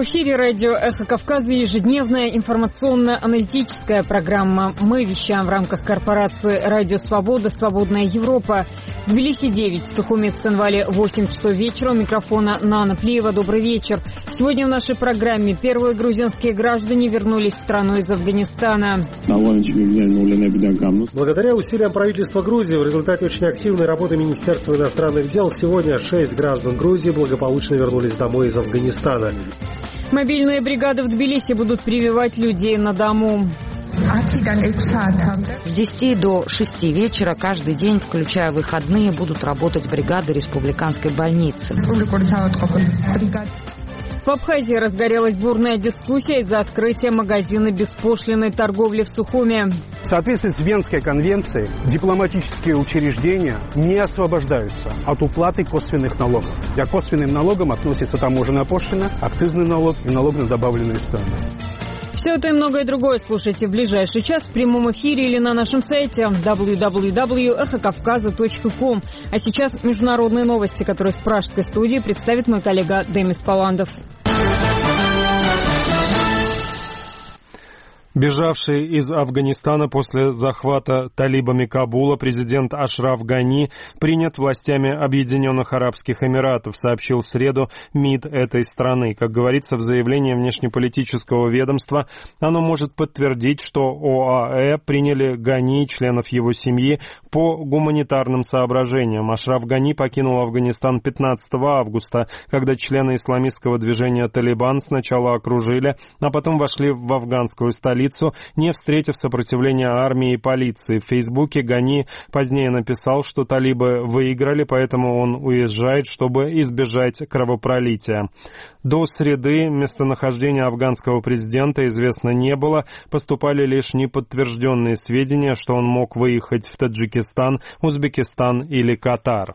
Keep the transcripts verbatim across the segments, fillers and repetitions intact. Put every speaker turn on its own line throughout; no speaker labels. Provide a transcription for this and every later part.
В эфире радио «Эхо Кавказа» ежедневная информационно-аналитическая программа. Мы вещаем в рамках корпорации «Радио Свобода. Свободная Европа». В Тбилиси девять, в Сухуми Цхинвале восемь часов вечера. У микрофона Нана Плиева. Добрый вечер. Сегодня в нашей программе первые грузинские граждане вернулись в страну из Афганистана.
Благодаря усилиям правительства Грузии в результате очень активной работы Министерства иностранных дел сегодня шесть граждан Грузии благополучно вернулись домой из Афганистана.
Мобильные бригады в Тбилиси будут прививать людей на дому.
С десяти до шести вечера каждый день, включая выходные, будут работать бригады республиканской больницы.
В Абхазии разгорелась бурная дискуссия из-за открытия магазина беспошлинной торговли в Сухуми.
В соответствии с Венской конвенцией дипломатические учреждения не освобождаются от уплаты косвенных налогов. А к косвенным налогам относится таможенная пошлина, акцизный налог и налог на добавленную стоимость.
Все это и многое другое слушайте в ближайший час в прямом эфире или на нашем сайте дабл ю дабл ю дабл ю точка эхо кавказа точка ком. А сейчас международные новости, которые с пражской студии представит мой коллега Демис Паландов.
Бежавший из Афганистана после захвата талибами Кабула президент Ашраф Гани принят властями Объединенных Арабских Эмиратов, сообщил в среду МИД этой страны. Как говорится в заявлении внешнеполитического ведомства, оно может подтвердить, что ОАЭ приняли Гани и членов его семьи по гуманитарным соображениям. Ашраф Гани покинул Афганистан пятнадцатого августа, когда члены исламистского движения «Талибан» сначала окружили, а потом вошли в афганскую столицу, не встретив сопротивления армии и полиции. В Фейсбуке Гани позднее написал, что талибы выиграли, поэтому он уезжает, чтобы избежать кровопролития. До среды местонахождение афганского президента известно не было, поступали лишь неподтвержденные сведения, что он мог выехать в Таджикистан, Узбекистан или Катар.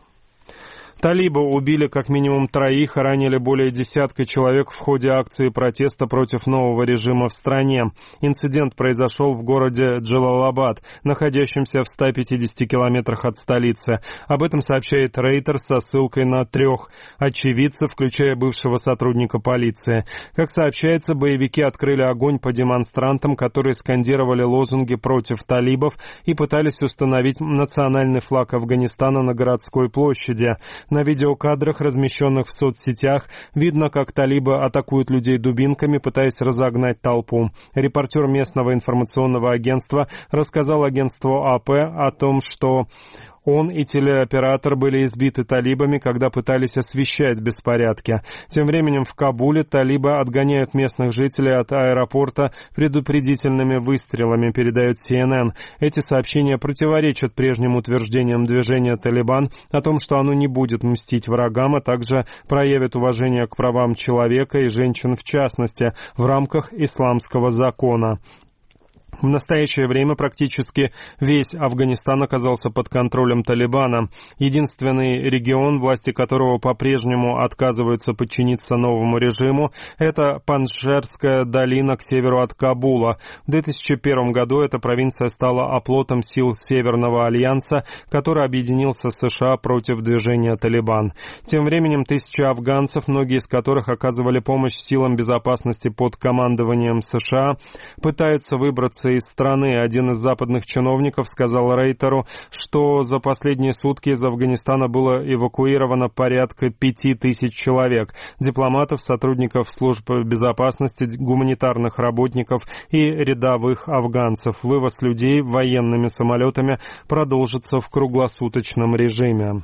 Талибы убили как минимум троих, ранили более десятка человек в ходе акции протеста против нового режима в стране. Инцидент произошел в городе Джалалабад, находящемся в ста пятидесяти километрах от столицы. Об этом сообщает Рейтер со ссылкой на трех очевидцев, включая бывшего сотрудника полиции. Как сообщается, боевики открыли огонь по демонстрантам, которые скандировали лозунги против талибов и пытались установить национальный флаг Афганистана на городской площади. На видеокадрах, размещенных в соцсетях, видно, как талибы атакуют людей дубинками, пытаясь разогнать толпу. Репортер местного информационного агентства рассказал агентству АП о том, что он и телеоператор были избиты талибами, когда пытались освещать беспорядки. Тем временем в Кабуле талибы отгоняют местных жителей от аэропорта предупредительными выстрелами, передает Си Эн Эн. Эти сообщения противоречат прежним утверждениям движения «Талибан» о том, что оно не будет мстить врагам, а также проявит уважение к правам человека и женщин в частности в рамках исламского закона. В настоящее время практически весь Афганистан оказался под контролем Талибана. Единственный регион, власти которого по-прежнему отказываются подчиниться новому режиму, это Панджшерская долина к северу от Кабула. В две тысячи первом году эта провинция стала оплотом сил Северного альянса, который объединился с США против движения Талибан. Тем временем тысячи афганцев, многие из которых оказывали помощь силам безопасности под командованием США, пытаются выбраться из страны. Один из западных чиновников сказал Рейтеру, что за последние сутки из Афганистана было эвакуировано порядка пяти тысяч человек, дипломатов, сотрудников служб безопасности, гуманитарных работников и рядовых афганцев. Вывоз людей военными самолетами продолжится в круглосуточном режиме.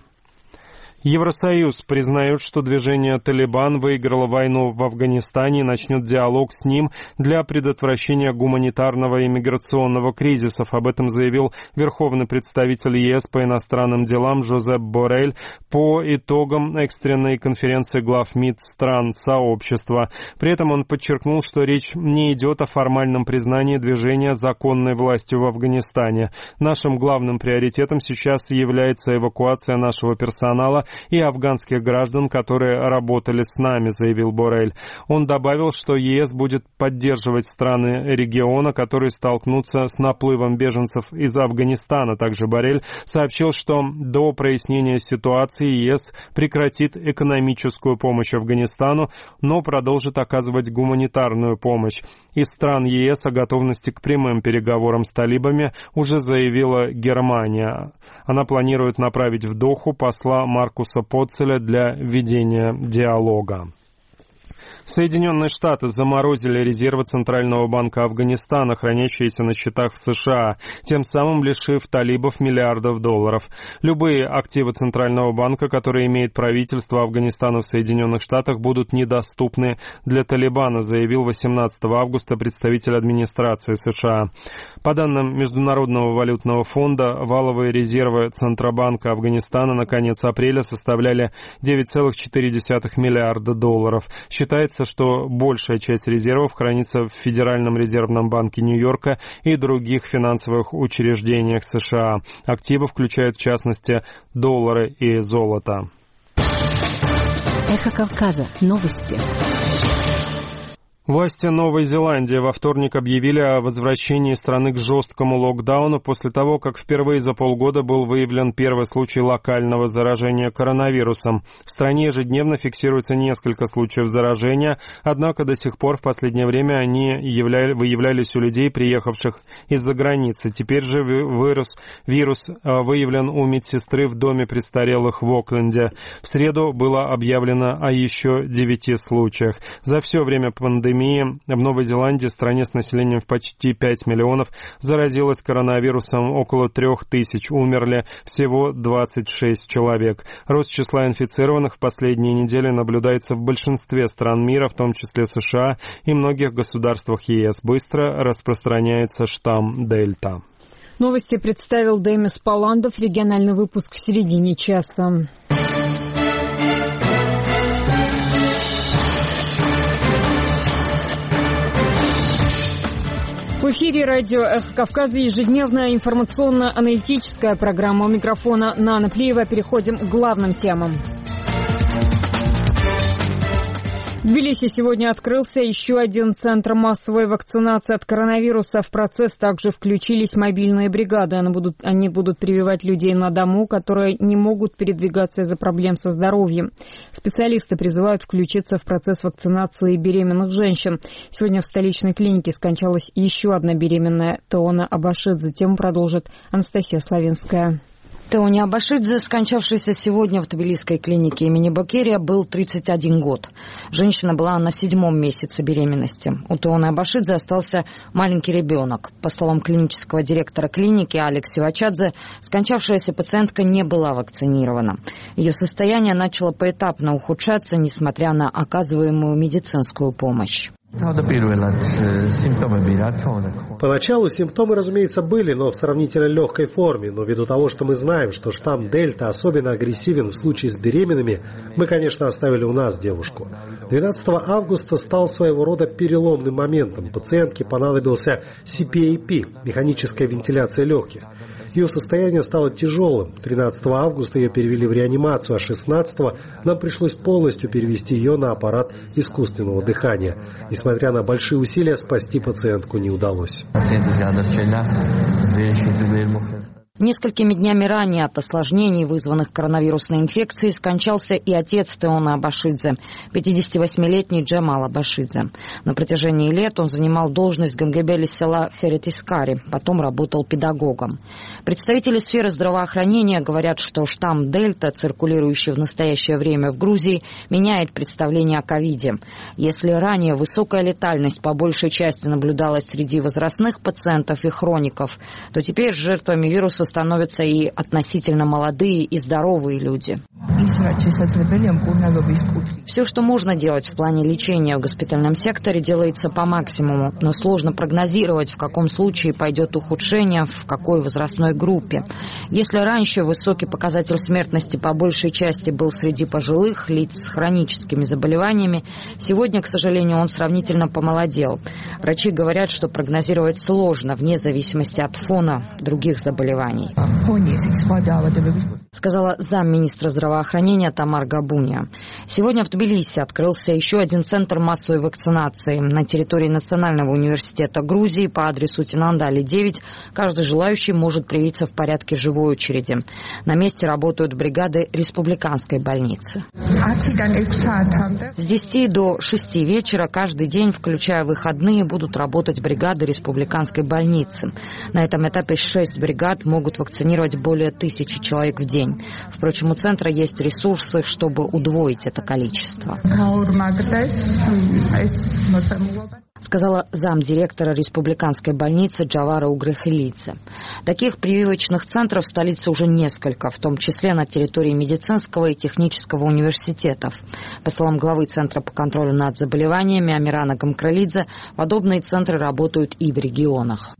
Евросоюз признает, что движение «Талибан» выиграло войну в Афганистане и начнет диалог с ним для предотвращения гуманитарного и миграционного кризисов. Об этом заявил верховный представитель ЕС по иностранным делам Жозеп Боррель по итогам экстренной конференции глав МИД стран сообщества. При этом он подчеркнул, что речь не идет о формальном признании движения законной властью в Афганистане. Нашим главным приоритетом сейчас является эвакуация нашего персонала и афганских граждан, которые работали с нами, заявил Боррель. Он добавил, что ЕС будет поддерживать страны региона, которые столкнутся с наплывом беженцев из Афганистана. Также Боррель сообщил, что до прояснения ситуации ЕС прекратит экономическую помощь Афганистану, но продолжит оказывать гуманитарную помощь. Из стран ЕС о готовности к прямым переговорам с талибами уже заявила Германия. Она планирует направить в Доху посла Маркуса Потцеля для ведения диалога. Соединенные Штаты заморозили резервы Центрального банка Афганистана, хранящиеся на счетах в США, тем самым лишив талибов миллиардов долларов. Любые активы Центрального банка, которые имеет правительство Афганистана в Соединенных Штатах, будут недоступны для Талибана, заявил восемнадцатого августа представитель администрации США. По данным Международного валютного фонда, валовые резервы Центробанка Афганистана на конец апреля составляли девять целых четыре десятых миллиарда долларов. Считается, что большая часть резервов хранится в Федеральном резервном банке Нью-Йорка и других финансовых учреждениях США. Активы включают, в частности, доллары и золото.
Эхо Кавказа. Новости.
Власти Новой Зеландии во вторник объявили о возвращении страны к жесткому локдауну после того, как впервые за полгода был выявлен первый случай локального заражения коронавирусом. В стране ежедневно фиксируется несколько случаев заражения, однако до сих пор в последнее время они являли, выявлялись у людей, приехавших из-за границы. Теперь же вирус, вирус выявлен у медсестры в доме престарелых в Окленде. В среду было объявлено о еще девяти случаях. За все время пандемии в Новой Зеландии, стране с населением в почти пять миллионов, заразилось коронавирусом около трех тысяч, умерли всего двадцать шесть человек. Рост числа инфицированных в последние недели наблюдается в большинстве стран мира, в том числе США и многих государствах ЕС. Быстро распространяется штамм Дельта.
Новости представил Демис Паландов, региональный выпуск в середине часа. В эфире радио «Эхо Кавказа» ежедневная информационно-аналитическая программа. У микрофона Нана Плиева. Переходим к главным темам. В Тбилиси сегодня открылся еще один центр массовой вакцинации от коронавируса. В процесс также включились мобильные бригады. Они будут, они будут прививать людей на дому, которые не могут передвигаться из-за проблем со здоровьем. Специалисты призывают включиться в процесс вакцинации беременных женщин. Сегодня в столичной клинике скончалась еще одна беременная, Теона Абашидзе. Тему продолжит Анастасия Славинская.
Теони Абашидзе, скончавшийся сегодня в тбилисской клинике имени Бокерия, был тридцать один год. Женщина была на седьмом месяце беременности. У Теони Абашидзе остался маленький ребенок. По словам клинического директора клиники Алекс Сивачадзе, скончавшаяся пациентка не была вакцинирована. Ее состояние начало поэтапно ухудшаться, несмотря на оказываемую медицинскую помощь.
Поначалу симптомы, разумеется, были, но в сравнительно легкой форме. Но ввиду того, что мы знаем, что штамм Дельта особенно агрессивен в случае с беременными, мы, конечно, оставили у нас девушку. двенадцатого августа стал своего рода переломным моментом. Пациентке понадобился си пи эй пи – механическая вентиляция легких. Ее состояние стало тяжелым. тринадцатого августа ее перевели в реанимацию, а шестнадцатого нам пришлось полностью перевести ее на аппарат искусственного дыхания. Несмотря на большие усилия, спасти пациентку не удалось.
Несколькими днями ранее от осложнений, вызванных коронавирусной инфекцией, скончался и отец Теони Абашидзе, пятидесятивосьмилетний Джамал Абашидзе. На протяжении лет он занимал должность гамгебели села Херетискари, потом работал педагогом. Представители сферы здравоохранения говорят, что штамм Дельта, циркулирующий в настоящее время в Грузии, меняет представление о ковиде. Если ранее высокая летальность по большей части наблюдалась среди возрастных пациентов и хроников, то теперь жертвами вируса становятся и относительно молодые и здоровые люди. Все, что можно делать в плане лечения в госпитальном секторе, делается по максимуму, но сложно прогнозировать, в каком случае пойдет ухудшение, в какой возрастной группе. Если раньше высокий показатель смертности по большей части был среди пожилых лиц с хроническими заболеваниями, сегодня, к сожалению, он сравнительно помолодел. Врачи говорят, что прогнозировать сложно, вне зависимости от фона других заболеваний. сказала замминистра здравоохранения Тамар Габуния. Сегодня в Тбилиси открылся еще один центр массовой вакцинации. На территории Национального университета Грузии по адресу Тинанда Али девять каждый желающий может привиться в порядке живой очереди. На месте работают бригады республиканской больницы. С десяти до шести вечера каждый день, включая выходные, будут работать бригады республиканской больницы. На этом этапе шесть бригад могут вакцинировать более тысячи человек в день. Впрочем, у центра есть ресурсы, чтобы удвоить это количество, сказала замдиректора республиканской больницы Джавара Угрехелидзе. Таких прививочных центров в столице уже несколько, в том числе на территории медицинского и технического университетов. По словам главы Центра по контролю над заболеваниями Амирана Гамкралидзе, подобные центры работают и в регионах.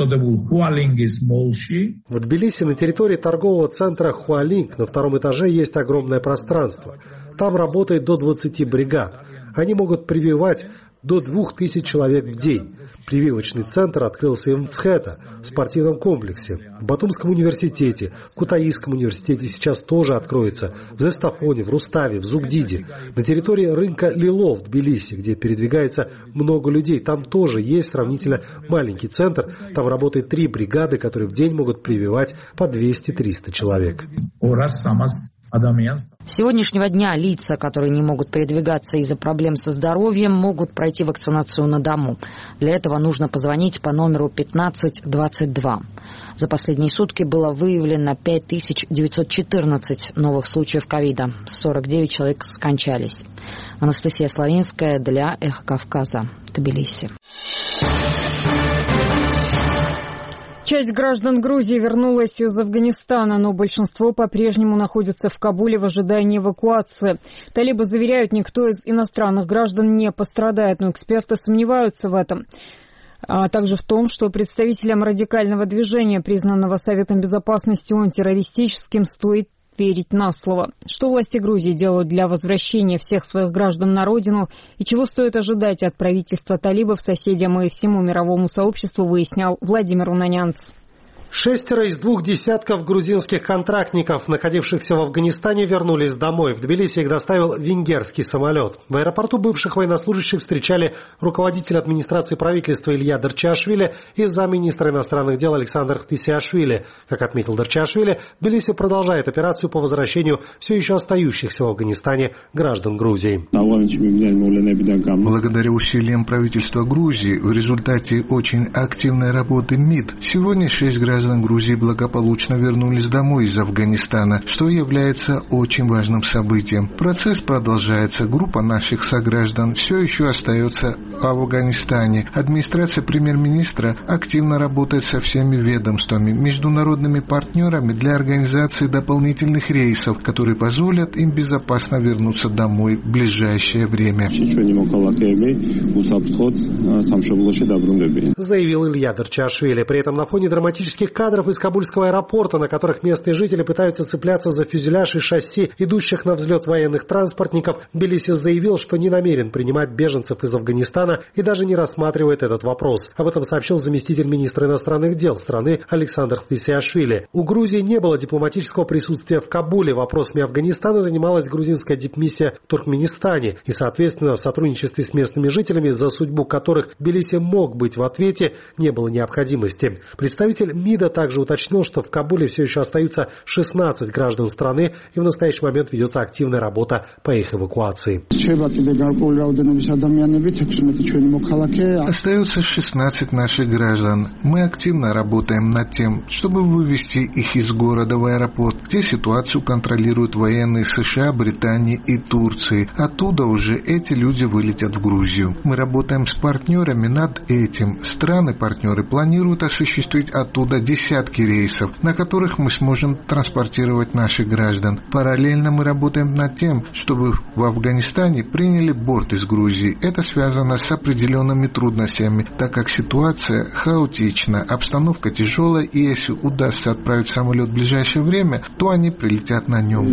В Тбилиси на территории торгового центра Хуалинг на втором этаже есть огромное пространство. Там работает до двадцати бригад. Они могут прививать до двух тысяч человек в день. Прививочный центр открылся и в Мцхета, в спортивном комплексе, в Батумском университете, в Кутаисском университете сейчас тоже откроется, в Зестафоне, в Руставе, в Зугдиде. На территории рынка Лило в Тбилиси, где передвигается много людей, там тоже есть сравнительно маленький центр. Там работает три бригады, которые в день могут прививать по двести-триста человек.
С сегодняшнего дня лица, которые не могут передвигаться из-за проблем со здоровьем, могут пройти вакцинацию на дому. Для этого нужно позвонить по номеру пятнадцать двадцать два. За последние сутки было выявлено пять тысяч девятьсот четырнадцать новых случаев ковида. сорок девять человек скончались. Анастасия Славинская для Эхо Кавказа, Тбилиси.
Часть граждан Грузии вернулась из Афганистана, но большинство по-прежнему находится в Кабуле в ожидании эвакуации. Талибы заверяют, никто из иностранных граждан не пострадает, но эксперты сомневаются в этом. А также в том, что представителям радикального движения, признанного Советом Безопасности антитеррористическим, стоит верить на слово. Что власти Грузии делают для возвращения всех своих граждан на родину и чего стоит ожидать от правительства талибов соседям и всему мировому сообществу, выяснял Владимир Унанянц.
Шестеро из двух десятков грузинских контрактников, находившихся в Афганистане, вернулись домой. В Тбилиси их доставил венгерский самолет. В аэропорту бывших военнослужащих встречали руководитель администрации правительства Илья Дарчиашвили и замминистра иностранных дел Александр Хтысиашвили. Как отметил Дарчиашвили, Тбилиси продолжает операцию по возвращению все еще остающихся в Афганистане граждан Грузии.
Благодаря усилиям правительства Грузии в результате очень активной работы МИД сегодня шесть граждан Грузии благополучно вернулись домой из Афганистана, что является очень важным событием. Процесс продолжается. Группа наших сограждан все еще остается в Афганистане. Администрация премьер-министра активно работает со всеми ведомствами, международными партнерами для организации дополнительных рейсов, которые позволят им безопасно вернуться домой в ближайшее время.
Заявил Илья Дарчиашвили. При этом на фоне драматических кадров из Кабульского аэропорта, на которых местные жители пытаются цепляться за фюзеляж и шасси идущих на взлет военных транспортников, Тбилиси заявил, что не намерен принимать беженцев из Афганистана и даже не рассматривает этот вопрос. Об этом сообщил заместитель министра иностранных дел страны Александр Хтысиашвили. У Грузии не было дипломатического присутствия в Кабуле. Вопросами Афганистана занималась грузинская дипмиссия в Туркменистане. И, соответственно, в сотрудничестве с местными жителями, за судьбу которых Тбилиси мог быть в ответе, не было необходимости. Представитель МИДа также уточнил, что в Кабуле все еще остаются шестнадцать граждан страны, и в настоящий момент ведется активная работа по их эвакуации.
Остается шестнадцать наших граждан. Мы активно работаем над тем, чтобы вывести их из города в аэропорт, где ситуацию контролируют военные США, Британии и Турции. Оттуда уже эти люди вылетят в Грузию. Мы работаем с партнерами над этим. Страны-партнеры планируют осуществить оттуда десятки рейсов, на которых мы сможем транспортировать наших граждан. Параллельно мы работаем над тем, чтобы в Афганистане приняли борт из Грузии. Это связано с определенными трудностями, так как ситуация хаотична, обстановка тяжелая, и если удастся отправить самолет в ближайшее время, то они прилетят на нем.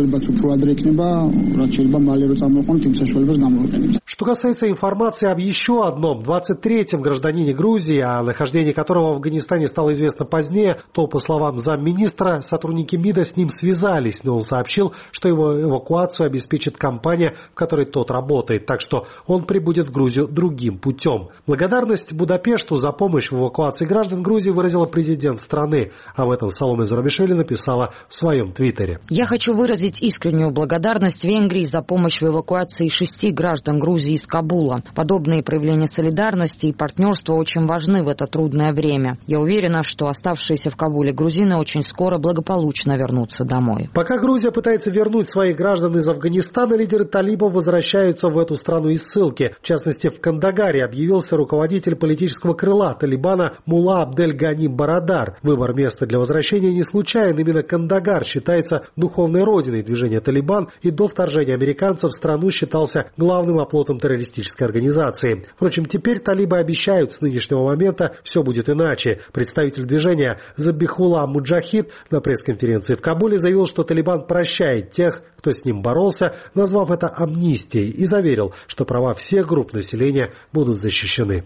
Что касается информации об еще одном двадцать третьем гражданине Грузии, о нахождении которого в Афганистане стало известно заметно позднее, то, по словам замминистра, сотрудники МИДа с ним связались, но он сообщил, что его эвакуацию обеспечит компания, в которой тот работает, так что он прибудет в Грузию другим путем. Благодарность Будапешту за помощь в эвакуации граждан Грузии выразила президент страны. Об этом Саломе Зурабишвили написала в своем твиттере.
«Я хочу выразить искреннюю благодарность Венгрии за помощь в эвакуации шести граждан Грузии из Кабула. Подобные проявления солидарности и партнерства очень важны в это трудное время. Я уверена, что оставшиеся в Кабуле грузины очень скоро благополучно вернутся домой».
Пока Грузия пытается вернуть своих граждан из Афганистана, лидеры талибов возвращаются в эту страну из ссылки. В частности, в Кандагаре объявился руководитель политического крыла Талибана Мулла Абдель Гани Барадар. Выбор места для возвращения не случайен. Именно Кандагар считается духовной родиной движения Талибан и до вторжения американцев в страну считался главным оплотом террористической организации. Впрочем, теперь талибы обещают, с нынешнего момента все будет иначе. Представитель движения Забихулла Муджахид на пресс-конференции в Кабуле заявил, что Талибан прощает тех, кто с ним боролся, назвав это амнистией, и заверил, что права всех групп населения будут защищены.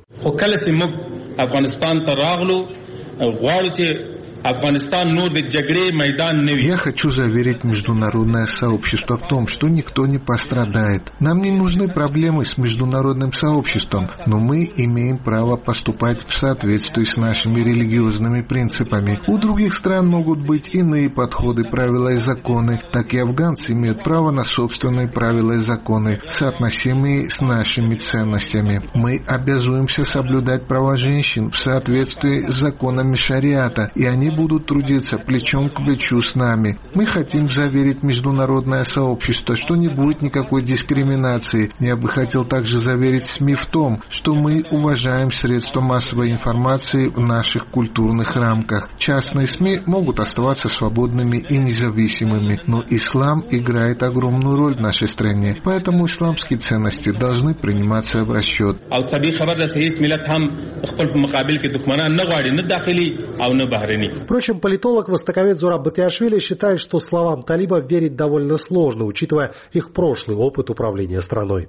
Я хочу заверить международное сообщество в том, что никто не пострадает. Нам не нужны проблемы с международным сообществом, но мы имеем право поступать в соответствии с нашими религиозными принципами. У других стран могут быть иные подходы, правила и законы, так и афганцы имеют право на собственные правила и законы, соотносимые с нашими ценностями. Мы обязуемся соблюдать права женщин в соответствии с законами шариата, и они будут трудиться плечом к плечу с нами. Мы хотим заверить международное сообщество, что не будет никакой дискриминации. Я бы хотел также заверить СМИ в том, что мы уважаем средства массовой информации в наших культурных рамках. Частные СМИ могут оставаться свободными и независимыми, но ислам играет огромную роль в нашей стране, поэтому исламские ценности должны приниматься в расчет.
Впрочем, политолог, востоковед Зураб Батиашвили считает, что словам талибов верить довольно сложно, учитывая их прошлый опыт управления страной.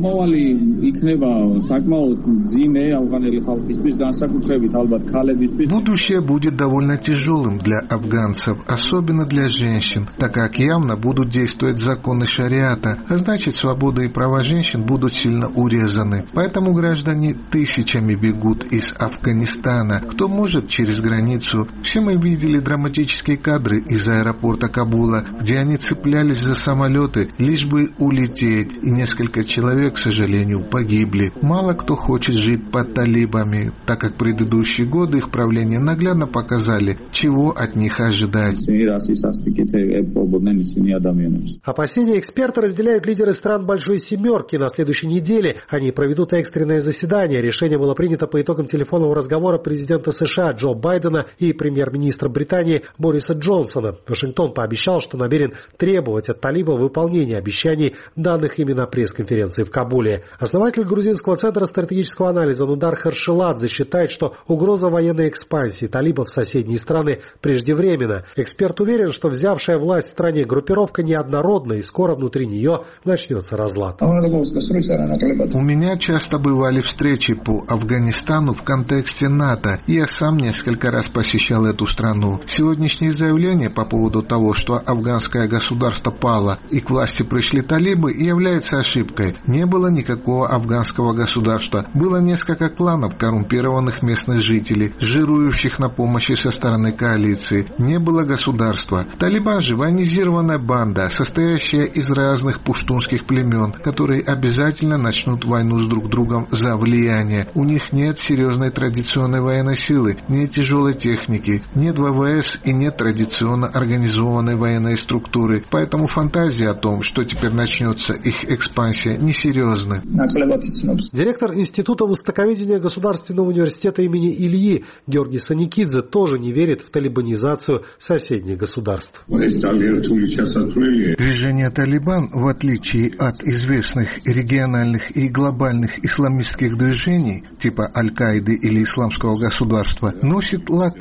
Будущее будет довольно тяжелым для афганцев, особенно для женщин, так как явно будут действовать законы шариата, а значит, свобода и права женщин будут сильно урезаны. Поэтому граждане тысячами бегут из Афганистана. Кто может через границу? Все мы видели драматические кадры из аэропорта Кабула, где они цеплялись за самолеты, лишь бы улететь, и несколько человек, к сожалению, погибли. Мало кто хочет жить под талибами, так как предыдущие годы их правления наглядно показали, чего от них ожидать.
Опасения эксперта разделяют лидеры стран Большой Семерки. На следующей неделе они проведут экстренное заседание. Решение было принято по итогам телефонного разговора президента США Джо Байдена и премьер-министра Британии Бориса Джонсона. Вашингтон пообещал, что намерен требовать от талибов выполнения обещаний, данных ими на пресс-конференции в Кабуле. Основатель грузинского центра стратегического анализа Нудар Харшеладзе считает, что угроза военной экспансии талибов в соседние страны преждевременна. Эксперт уверен, что взявшая власть в стране группировка неоднородна и скоро внутри нее начнется разлад.
У меня часто бывали встречи по Афганистану в контексте НАТО, и я сам несколько раз посещал эту страну. Сегодняшнее заявление по поводу того, что афганское государство пало и к власти пришли талибы, является ошибкой. Не было никакого афганского государства. Было несколько кланов коррумпированных местных жителей, жирующих на помощи со стороны коалиции. Не было государства. Талибан же военизированная банда, состоящая из разных пуштунских племен, которые обязательно начнут войну с друг другом за влияние. У них нет серьезной традиционной военной силы, нет тяжелой техники, нет ВВС и нет традиционно организованной военной структуры. Поэтому фантазия о том, что теперь начнется их экспансия, несерьезна.
Директор Института востоковедения Государственного университета имени Ильи Георгий Саникидзе тоже не верит в талибанизацию соседних государств.
Движение «Талибан», в отличие от известных региональных и глобальных исламистских движений, типа Аль-Каиды или Исламского государства, носит локальный характер.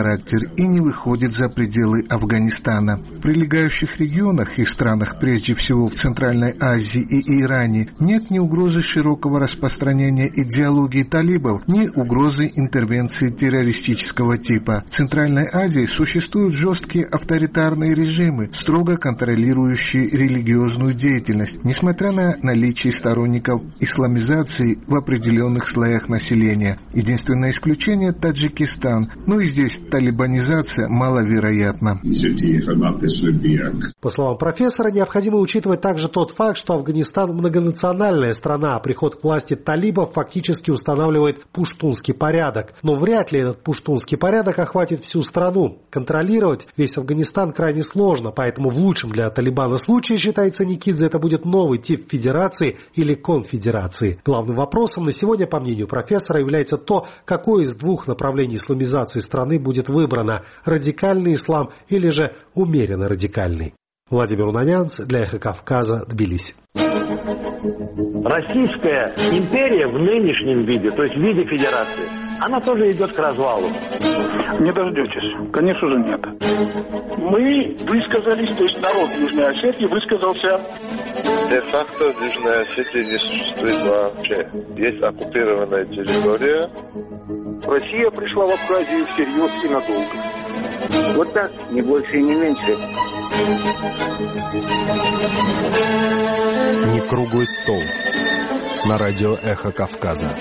характер и не выходит за пределы Афганистана. В прилегающих регионах и странах, прежде всего в Центральной Азии и Иране, нет ни угрозы широкого распространения идеологии талибов, ни угрозы интервенции террористического типа. В Центральной Азии существуют жесткие авторитарные режимы, строго контролирующие религиозную деятельность, несмотря на наличие сторонников исламизации в определенных слоях населения. Единственное исключение – Таджикистан, но и здесь талибанизация маловероятна.
По словам профессора, необходимо учитывать также тот факт, что Афганистан многонациональная страна, а приход к власти талибов фактически устанавливает пуштунский порядок. Но вряд ли этот пуштунский порядок охватит всю страну. Контролировать весь Афганистан крайне сложно, поэтому в лучшем для Талибана случае, считается Никидзе, это будет новый тип федерации или конфедерации. Главным вопросом на сегодня, по мнению профессора, является то, какое из двух направлений исламизации страны будет выбрано – радикальный ислам или же умеренно радикальный. Владимир Унанянц для «Эхо Кавказа», Тбилиси.
Российская империя в нынешнем виде, то есть в виде федерации, она тоже идет к развалу.
Не дождетесь. Конечно же нет. Мы высказались, то есть народ Южной Осетии высказался.
Де-факто в Южной Осетии не существует вообще. Есть оккупированная территория.
Россия пришла в Абхазию всерьез и надолго.
Вот так, не больше и не меньше.
Не круглый стол. На радио «Эхо Кавказа».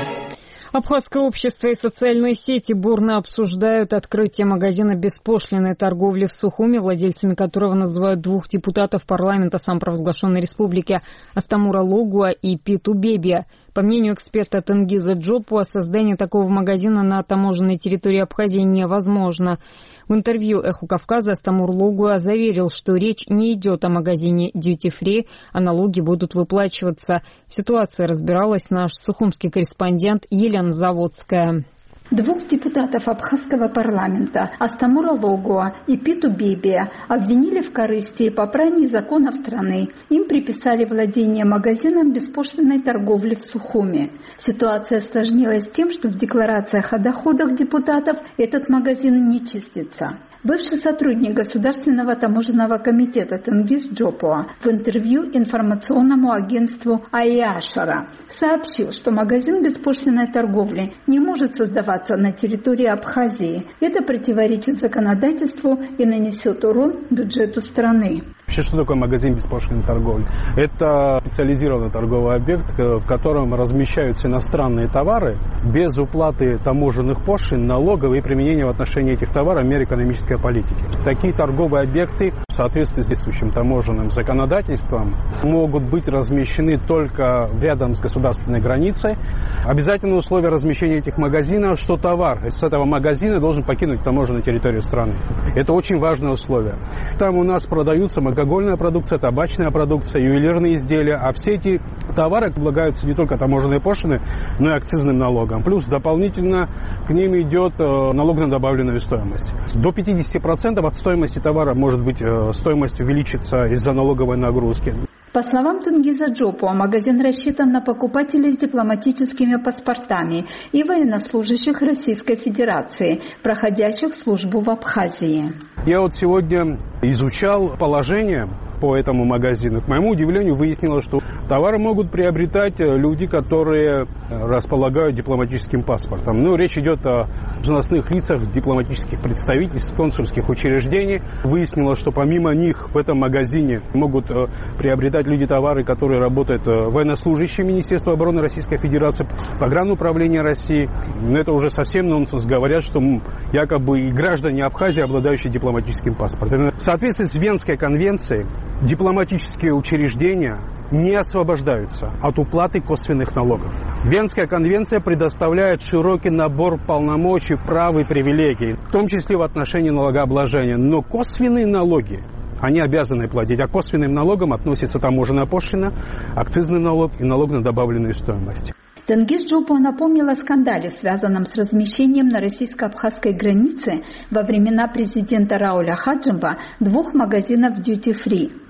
Абхазское общество и социальные сети бурно обсуждают открытие магазина беспошлинной торговли в Сухуми, владельцами которого называют двух депутатов парламента самопровозглашенной республики Астамура Логуа и Питу Бебия. По мнению эксперта Тенгиза Джопуа, создание такого магазина на таможенной территории Абхазии невозможно. В интервью «Эху Кавказа» Астамур Логуа заверил, что речь не идет о магазине Duty Free, а налоги будут выплачиваться. В ситуации разбиралась наш сухумский корреспондент Елена Заводская.
Двух депутатов абхазского парламента Астамура Логуа и Питу Бебия обвинили в корысти и попрании законов страны. Им приписали владение магазином беспошлинной торговли в Сухуми. Ситуация осложнилась тем, что в декларациях о доходах депутатов этот магазин не числится. Бывший сотрудник Государственного таможенного комитета Тенгиз Джопуа в интервью информационному агентству Айашара сообщил, что магазин беспошлинной торговли не может создаваться на территории Абхазии. Это противоречит законодательству и нанесет урон бюджету страны.
Вообще, что такое магазин беспошлинной торговли? Это специализированный торговый объект, в котором размещаются иностранные товары без уплаты таможенных пошлин, налогов и применения в отношении этих товаров мер экономической политики. Такие торговые объекты в соответствии с действующим таможенным законодательством могут быть размещены только рядом с государственной границей. Обязательное условие размещения этих магазинов, что товар из этого магазина должен покинуть таможенную территорию страны. Это очень важное условие. Там у нас продаются алкогольная продукция, табачная продукция, ювелирные изделия, а все эти товары облагаются не только таможенной пошлиной, но и акцизным налогом. Плюс дополнительно к ним идет налог на добавленную стоимость. До пятьдесят процентов от стоимости товара может быть стоимость увеличится из-за налоговой нагрузки.
По словам Тенгиза Джопуа, магазин рассчитан на покупателей с дипломатическими паспортами и военнослужащих Российской Федерации, проходящих службу в Абхазии.
Я вот сегодня изучал положение по этому магазину. К моему удивлению, выяснилось, что товары могут приобретать люди, которые располагают дипломатическим паспортом. Ну, речь идет о должностных лицах дипломатических представительств, консульских учреждений. Выяснилось, что помимо них в этом магазине могут приобретать люди товары, которые работают военнослужащие Министерства обороны Российской Федерации, погрануправления России. Но это уже совсем нонсенс. Говорят, что якобы и граждане Абхазии, обладающие дипломатическим паспортом. В соответствии с Венской конвенцией, дипломатические учреждения не освобождаются от уплаты косвенных налогов. Венская конвенция предоставляет широкий набор полномочий, прав и привилегий, в том числе в отношении налогообложения. Но косвенные налоги они обязаны платить, а к косвенным налогам относится таможенная пошлина, акцизный налог и налог на добавленную стоимость.
Тенгиз Джопуа напомнил о скандале, связанном с размещением на российско-абхазской границе во времена президента Рауля Хаджимба двух магазинов Duty Free.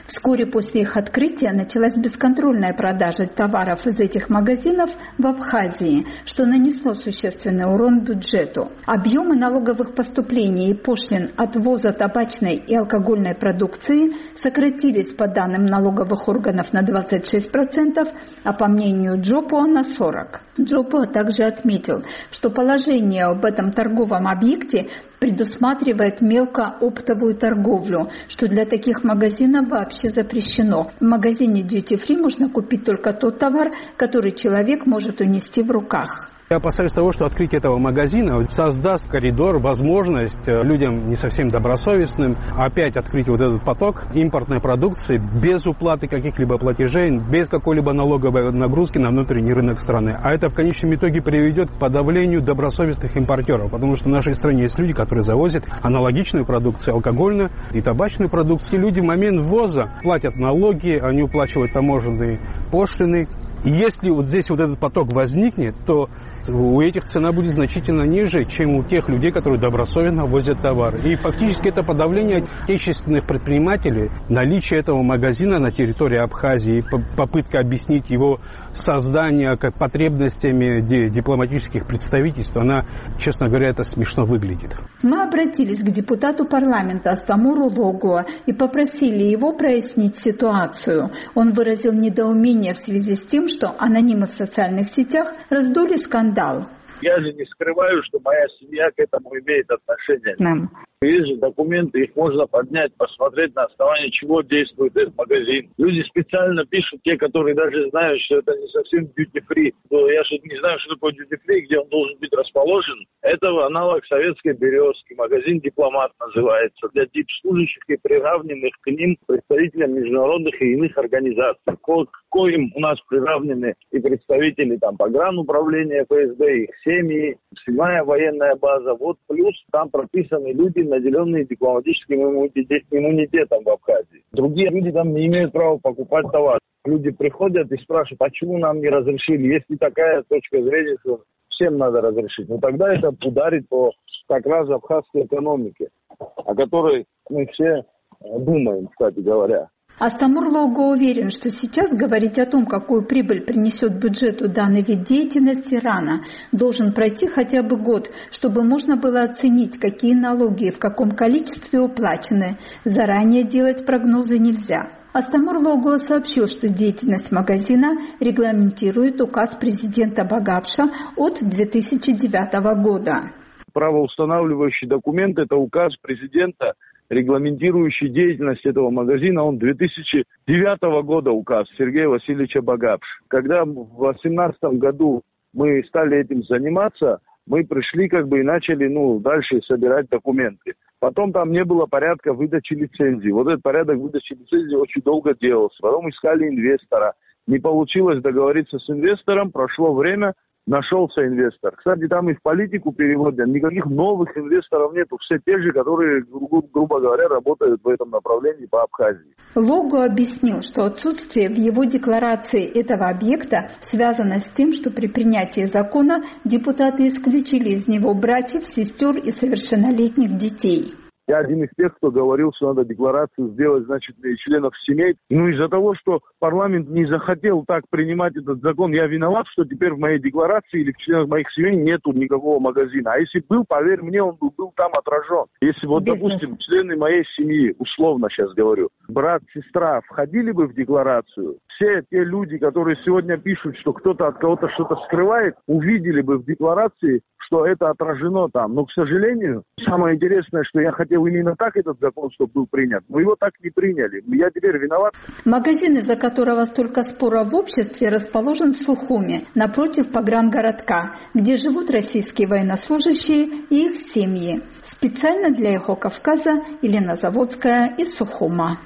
Вскоре после их открытия началась бесконтрольная продажа товаров из этих магазинов в Абхазии, что нанесло существенный урон бюджету. Объемы налоговых поступлений и пошлин от ввоза табачной и алкогольной продукции сократились по данным налоговых органов на двадцать шесть процентов, а по мнению Джопуа на сорок процентов. Джопуа также отметил, что положение об этом торговом объекте предусматривает мелкооптовую торговлю, что для таких магазинов вообще запрещено. В магазине Duty Free можно купить только тот товар, который человек может унести в руках.
Я опасаюсь того, что открытие этого магазина создаст коридор, возможность людям не совсем добросовестным опять открыть вот этот поток импортной продукции без уплаты каких-либо платежей, без какой-либо налоговой нагрузки на внутренний рынок страны. А это в конечном итоге приведет к подавлению добросовестных импортеров, потому что в нашей стране есть люди, которые завозят аналогичную продукцию, алкогольную и табачную продукцию. И люди в момент ввоза платят налоги, они уплачивают таможенные пошлины. И если вот здесь вот этот поток возникнет, то у этих цена будет значительно ниже, чем у тех людей, которые добросовестно возят товар. И фактически это подавление отечественных предпринимателей, наличие этого магазина на территории Абхазии, попытка объяснить его создание как потребностями дипломатических представительств, она, честно говоря, это смешно выглядит.
Мы обратились к депутату парламента Астамуру Логуа и попросили его прояснить ситуацию. Он выразил недоумение в связи с тем, что анонимы в социальных сетях раздули скандал.
Я же не скрываю, что моя семья к этому имеет отношение. Нам. Есть же документы, их можно поднять, посмотреть, на основании чего действует этот магазин. Люди специально пишут, те, которые даже знают, что это не совсем duty-free. Я же не знаю, что такое duty-free, где он должен быть расположен. Это аналог советской «Березки». Магазин «Дипломат» называется. Для дипслужащих и приравненных к ним представителям международных и иных организаций. К коим у нас приравнены и представители там погрануправления эф эс бэ, их семьи, седьмая военная база. Вот плюс там прописаны люди, наделенные дипломатическим иммунитетом в Абхазии. Другие люди там не имеют права покупать товар. Люди приходят и спрашивают, почему нам не разрешили. Если такая точка зрения, что всем надо разрешить, но тогда это ударит по как раз абхазской экономике, о которой мы все думаем, кстати говоря.
Астамур Логуа уверен, что сейчас говорить о том, какую прибыль принесет бюджету данный вид деятельности, рано. Должен пройти хотя бы год, чтобы можно было оценить, какие налоги и в каком количестве уплачены. Заранее делать прогнозы нельзя. Астамур Логуа сообщил, что деятельность магазина регламентирует указ президента Багапша от две тысячи девятого года.
Правоустанавливающий документ – это указ президента, регламентирующий деятельность этого магазина. Он две тысячи девятого года указ Сергея Васильевича Багапш. Когда в две тысячи восемнадцатом году мы стали этим заниматься, мы пришли как бы и начали ну, дальше собирать документы. Потом там не было порядка выдачи лицензий. Вот этот порядок выдачи лицензий очень долго делался. Потом искали инвестора. Не получилось договориться с инвестором, прошло время, нашелся инвестор. Кстати, там и в политику переводят. Никаких новых инвесторов нету. Все те же, которые, гру- грубо говоря, работают в этом направлении по Абхазии.
Логуа объяснил, что отсутствие в его декларации этого объекта связано с тем, что при принятии закона депутаты исключили из него братьев, сестер и совершеннолетних детей.
Я один из тех, кто говорил, что надо декларацию сделать, значит, для членов семей. Ну, из-за того, что парламент не захотел так принимать этот закон, я виноват, что теперь в моей декларации или в членах моих семей нету никакого магазина. А если был, поверь мне, он был, был там отражен. Если вот, допустим, члены моей семьи, условно сейчас говорю, брат, сестра входили бы в декларацию, все те люди, которые сегодня пишут, что кто-то от кого-то что-то скрывает, увидели бы в декларации, что это отражено там. Но, к сожалению, самое интересное, что я хотел именно так этот закон, чтобы был принят, но его так не приняли. Я теперь виноват.
Магазин, из-за которого столько споров в обществе, расположен в Сухуме, напротив погрангородка, где живут российские военнослужащие и их семьи. Специально для «Эхо Кавказа» Елена Заводская из Сухума.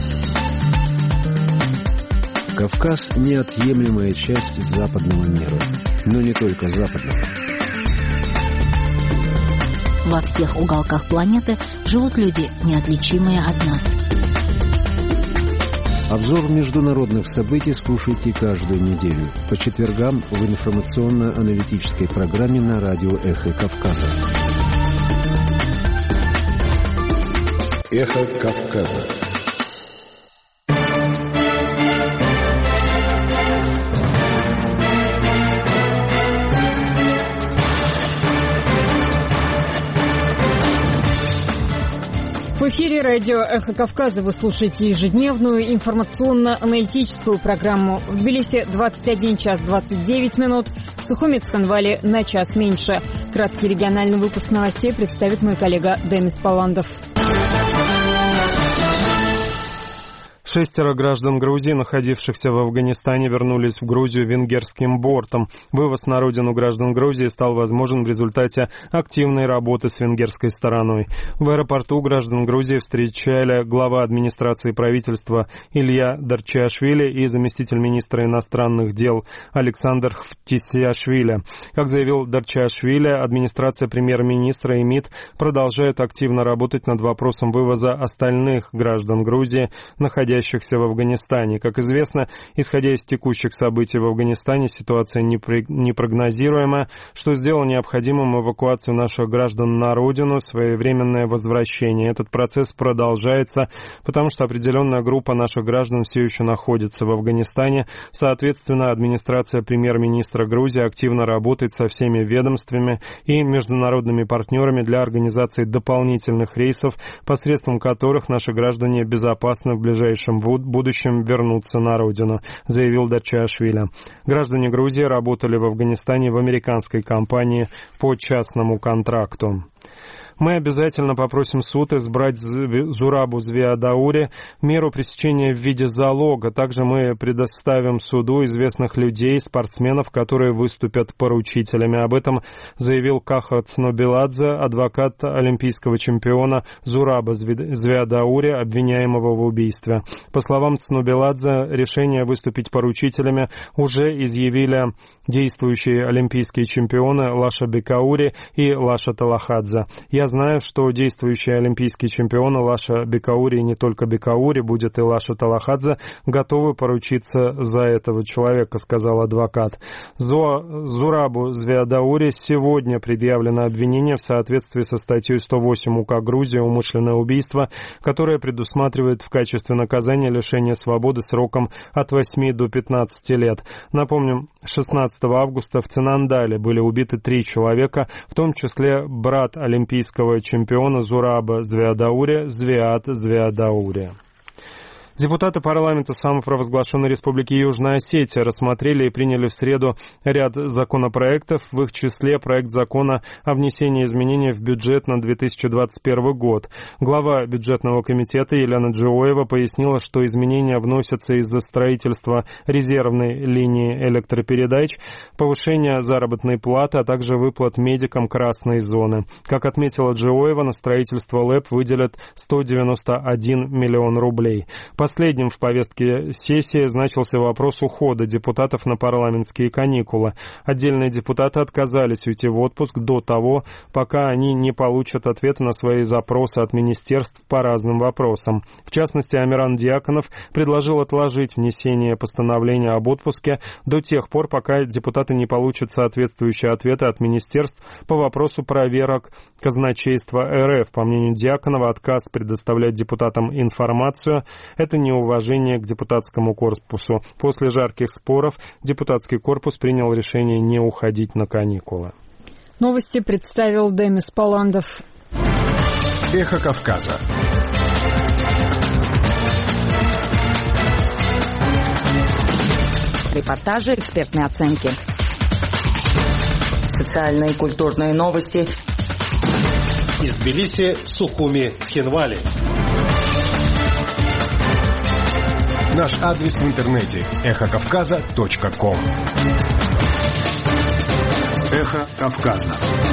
Кавказ – неотъемлемая часть западного мира, но не только западного.
Во всех уголках планеты живут люди, неотличимые от нас.
Обзор международных событий слушайте каждую неделю по четвергам в информационно-аналитической программе на радио «Эхо Кавказа».
«Эхо Кавказа».
В эфире радио «Эхо Кавказа» вы слушаете ежедневную информационно-аналитическую программу. В Тбилиси двадцать один час двадцать девять минут, в Сухуми Цхинвале на час меньше. Краткий региональный выпуск новостей представит мой коллега Демис Паландов.
Шестеро граждан Грузии, находившихся в Афганистане, вернулись в Грузию венгерским бортом. Вывоз на родину граждан Грузии стал возможен в результате активной работы с венгерской стороной. В аэропорту граждан Грузии встречали глава администрации правительства Илья Дарчиашвили и заместитель министра иностранных дел Александр Хтисиашвили. Как заявил Дарчиашвили, администрация премьер-министра и МИД продолжают активно работать над вопросом вывоза остальных граждан Грузии, находящихся в Афганистане. Как известно, исходя из текущих событий в Афганистане, ситуация непрогнозируема, что сделало необходимым эвакуацию наших граждан на родину, своевременное возвращение. Этот процесс продолжается, потому что определенная группа наших граждан все еще находится в Афганистане. Соответственно, администрация премьер-министра Грузии активно работает со всеми ведомствами и международными партнерами для организации дополнительных рейсов, посредством которых наши граждане безопасно в ближайшем в будущем вернуться на родину, заявил Дарчиашвили. Граждане Грузии работали в Афганистане в американской компании по частному контракту. Мы обязательно попросим суд избрать Зурабу Звиадаури меру пресечения в виде залога. Также мы предоставим суду известных людей, спортсменов, которые выступят поручителями. Об этом заявил Каха Цнобеладзе, адвокат олимпийского чемпиона Зураба Звиадаури, обвиняемого в убийстве. По словам Цнобеладзе, решение выступить поручителями уже изъявили действующие олимпийские чемпионы Лаша Бекаури и Лаша Талахадзе. Я знаю, что действующие олимпийские чемпионы Лаша Бекаури и не только Бекаури, будет и Лаша Талахадзе, готовы поручиться за этого человека, сказал адвокат. Зо... Зурабу Звиадаури сегодня предъявлено обвинение в соответствии со статьей сто восемь УК Грузии «Умышленное убийство», которое предусматривает в качестве наказания лишение свободы сроком от восьми до пятнадцати лет. Напомним, шестнадцатого августа в Цинандале были убиты три человека, в том числе брат олимпийского чемпиона Зураба Звиадаури Звиад Звиадаури. Депутаты парламента самопровозглашенной Республики Южная Осетия рассмотрели и приняли в среду ряд законопроектов, в их числе проект закона о внесении изменений в бюджет на две тысячи двадцать первый год. Глава бюджетного комитета Елена Джиоева пояснила, что изменения вносятся из-за строительства резервной линии электропередач, повышения заработной платы, а также выплат медикам красной зоны. Как отметила Джиоева, на строительство ЛЭП выделят сто девяносто один миллион рублей. Последним в повестке сессии значился вопрос ухода депутатов на парламентские каникулы. Отдельные депутаты отказались уйти в отпуск до того, пока они не получат ответы на свои запросы от министерств по разным вопросам. В частности, Амиран Дьяконов предложил отложить внесение постановления об отпуске до тех пор, пока депутаты не получат соответствующие ответы от министерств по вопросу проверок казначейства РФ. По мнению Дьяконова, отказ предоставлять депутатам информацию – это неуважение к депутатскому корпусу. После жарких споров депутатский корпус принял решение не уходить на каникулы.
Новости представил Демис Паландов.
Эхо Кавказа.
Репортажи, экспертные оценки. Социальные и культурные новости.
Из Тбилиси, Сухуми, Цхинвали.
Наш адрес в интернете эхо кавказа точка ком. Эхо Кавказа.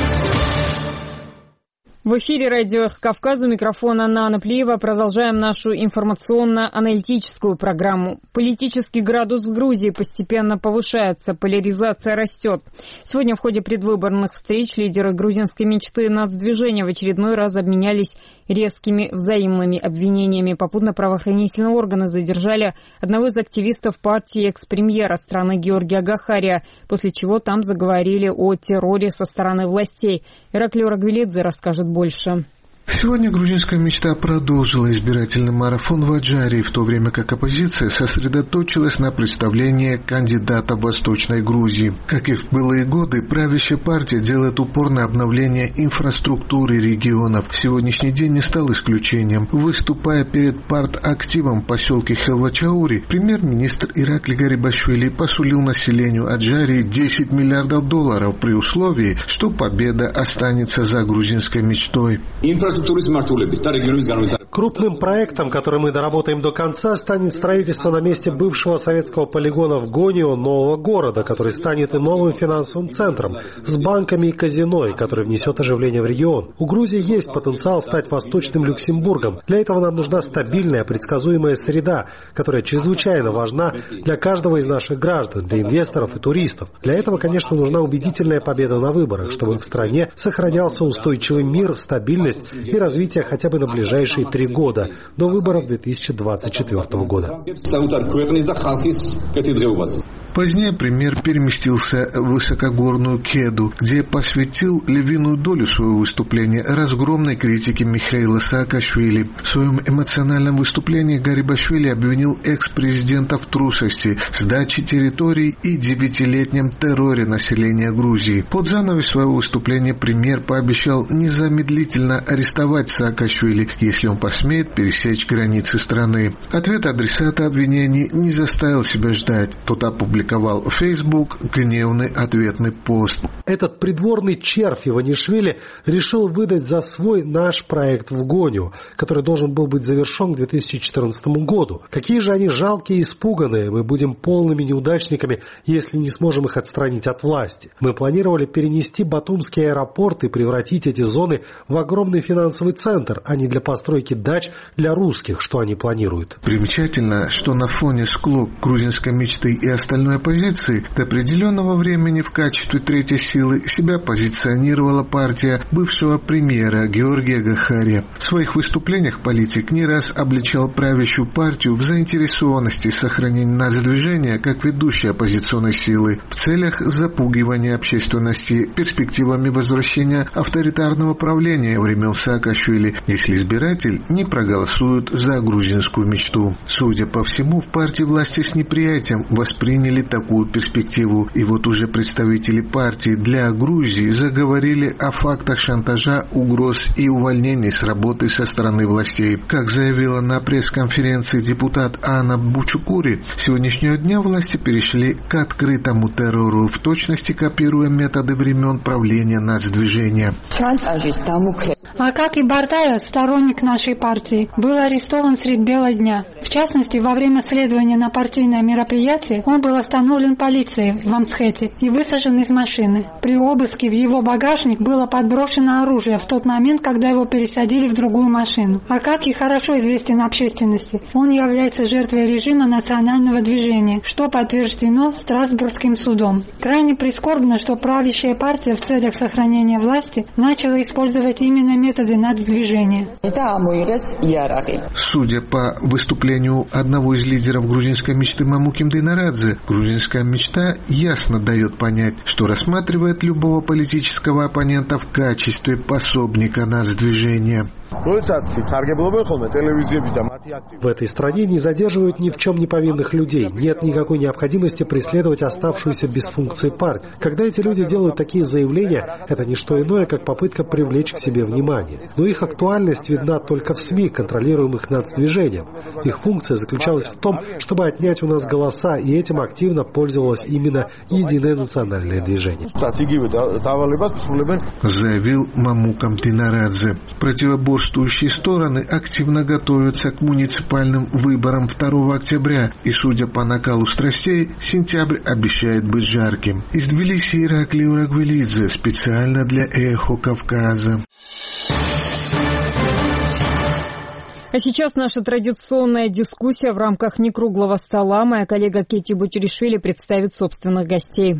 В эфире радио «Эхо Кавказа», у микрофона Нана Плиева. Продолжаем нашу информационно-аналитическую программу. Политический градус в Грузии постепенно повышается, поляризация растет. Сегодня в ходе предвыборных встреч лидеры грузинской мечты нацдвижения в очередной раз обменялись резкими взаимными обвинениями. Попутно правоохранительные органы задержали одного из активистов партии экс-премьера страны Георгия Гахария, после чего там заговорили о терроре со стороны властей. Ираклий Рагвелидзе расскажет больше.
Сегодня грузинская мечта продолжила избирательный марафон в Аджарии, в то время как оппозиция сосредоточилась на представлении кандидата в Восточной Грузии. Как и в былые годы, правящая партия делает упор на обновление инфраструктуры регионов. Сегодняшний день не стал исключением. Выступая перед партактивом в поселке Хелвачаури, премьер-министр Иракли Гарибашвили посулил населению Аджарии десять миллиардов долларов при условии, что победа останется за грузинской мечтой.
Крупным проектом, который мы доработаем до конца, станет строительство на месте бывшего советского полигона в Гонио нового города, который станет и новым финансовым центром, с банками и казино, и который внесет оживление в регион. У Грузии есть потенциал стать восточным Люксембургом. Для этого нам нужна стабильная, предсказуемая среда, которая чрезвычайно важна для каждого из наших граждан, для инвесторов и туристов. Для этого, конечно, нужна убедительная победа на выборах, чтобы в стране сохранялся устойчивый мир, стабильность и развитие хотя бы на ближайшие три года, до выборов две тысячи двадцать четвёртого года.
Позднее премьер переместился в высокогорную Кеду, где посвятил львиную долю своего выступления разгромной критике Михаила Саакашвили. В своем эмоциональном выступлении Гарибашвили обвинил экс-президента в трусости, сдаче территорий и девятилетнем терроре населения Грузии. Под занавес своего выступления премьер пообещал незамедлительно арестовать Саакашвили, если он посмеет пересечь границы страны. Ответ адресата обвинений не заставил себя ждать. Тот опубликовал в Facebook гневный ответный пост.
Этот придворный червь Иванишвили решил выдать за свой наш проект в Гонию, который должен был быть завершен к две тысячи четырнадцатому году. Какие же они жалкие и испуганные. Мы будем полными неудачниками, если не сможем их отстранить от власти. Мы планировали перенести Батумский аэропорт и превратить эти зоны в огромный финансовый центр, а не для постройки дач для русских, что они планируют.
Примечательно, что на фоне склок грузинской мечты и остальной оппозиции до определенного времени в качестве третьей силы себя позиционировала партия бывшего премьера Георгия Гахария. В своих выступлениях политик не раз обличал правящую партию в заинтересованности сохранения нацдвижения как ведущей оппозиционной силы в целях запугивания общественности перспективами возвращения авторитарного правления времен Саакашвили, если избиратель не проголосует за грузинскую мечту. Судя по всему, в партии власти с неприятием восприняли такую перспективу, и вот уже представители партии для Грузии заговорили о фактах шантажа, угроз и увольнений с работы со стороны властей. Как заявила на пресс-конференции депутат Анна Бучукури, с сегодняшнего дня власти перешли к открытому террору, в точности копируя методы времен правления нацдвижения.
Акаки Бартаев, сторонник нашей партии, был арестован средь бела дня. В частности, во время следования на партийное мероприятие он был остановлен полицией в Амцхете и высажен из машины. При обыске в его багажник было подброшено оружие в тот момент, когда его пересадили в другую машину. Акаки хорошо известен общественности. Он является жертвой режима национального движения, что подтверждено Страсбургским судом. Крайне прискорбно, что правящая партия в целях сохранения власти начала использовать именно методы нацдвижения.
Судя по выступлению одного из лидеров грузинской мечты Мамуки Мдейнарадзе, грузинская мечта ясно дает понять, что рассматривает любого политического оппонента в качестве пособника нацдвижения.
В этой стране не задерживают ни в чем не повинных людей. Нет никакой необходимости преследовать оставшуюся без функции партию. Когда эти люди делают такие заявления, это не что иное, как попытка привлечь к себе внимание. Но их актуальность видна только в СМИ, контролируемых нацдвижением. Их функция заключалась в том, чтобы отнять у нас голоса, и этим активно пользовалось именно Единое национальное движение.
Заявил Мамука Мдейнарадзе. Противоборствующие стороны активно готовятся к муниципальным выборам второго октября, и, судя по накалу страстей, сентябрь обещает быть жарким. Из Тбилиси Иракли Урагвелидзе специально для «Эхо Кавказа».
А сейчас наша традиционная дискуссия в рамках некруглого стола. Моя коллега Кетти Бутиришвили представит собственных гостей.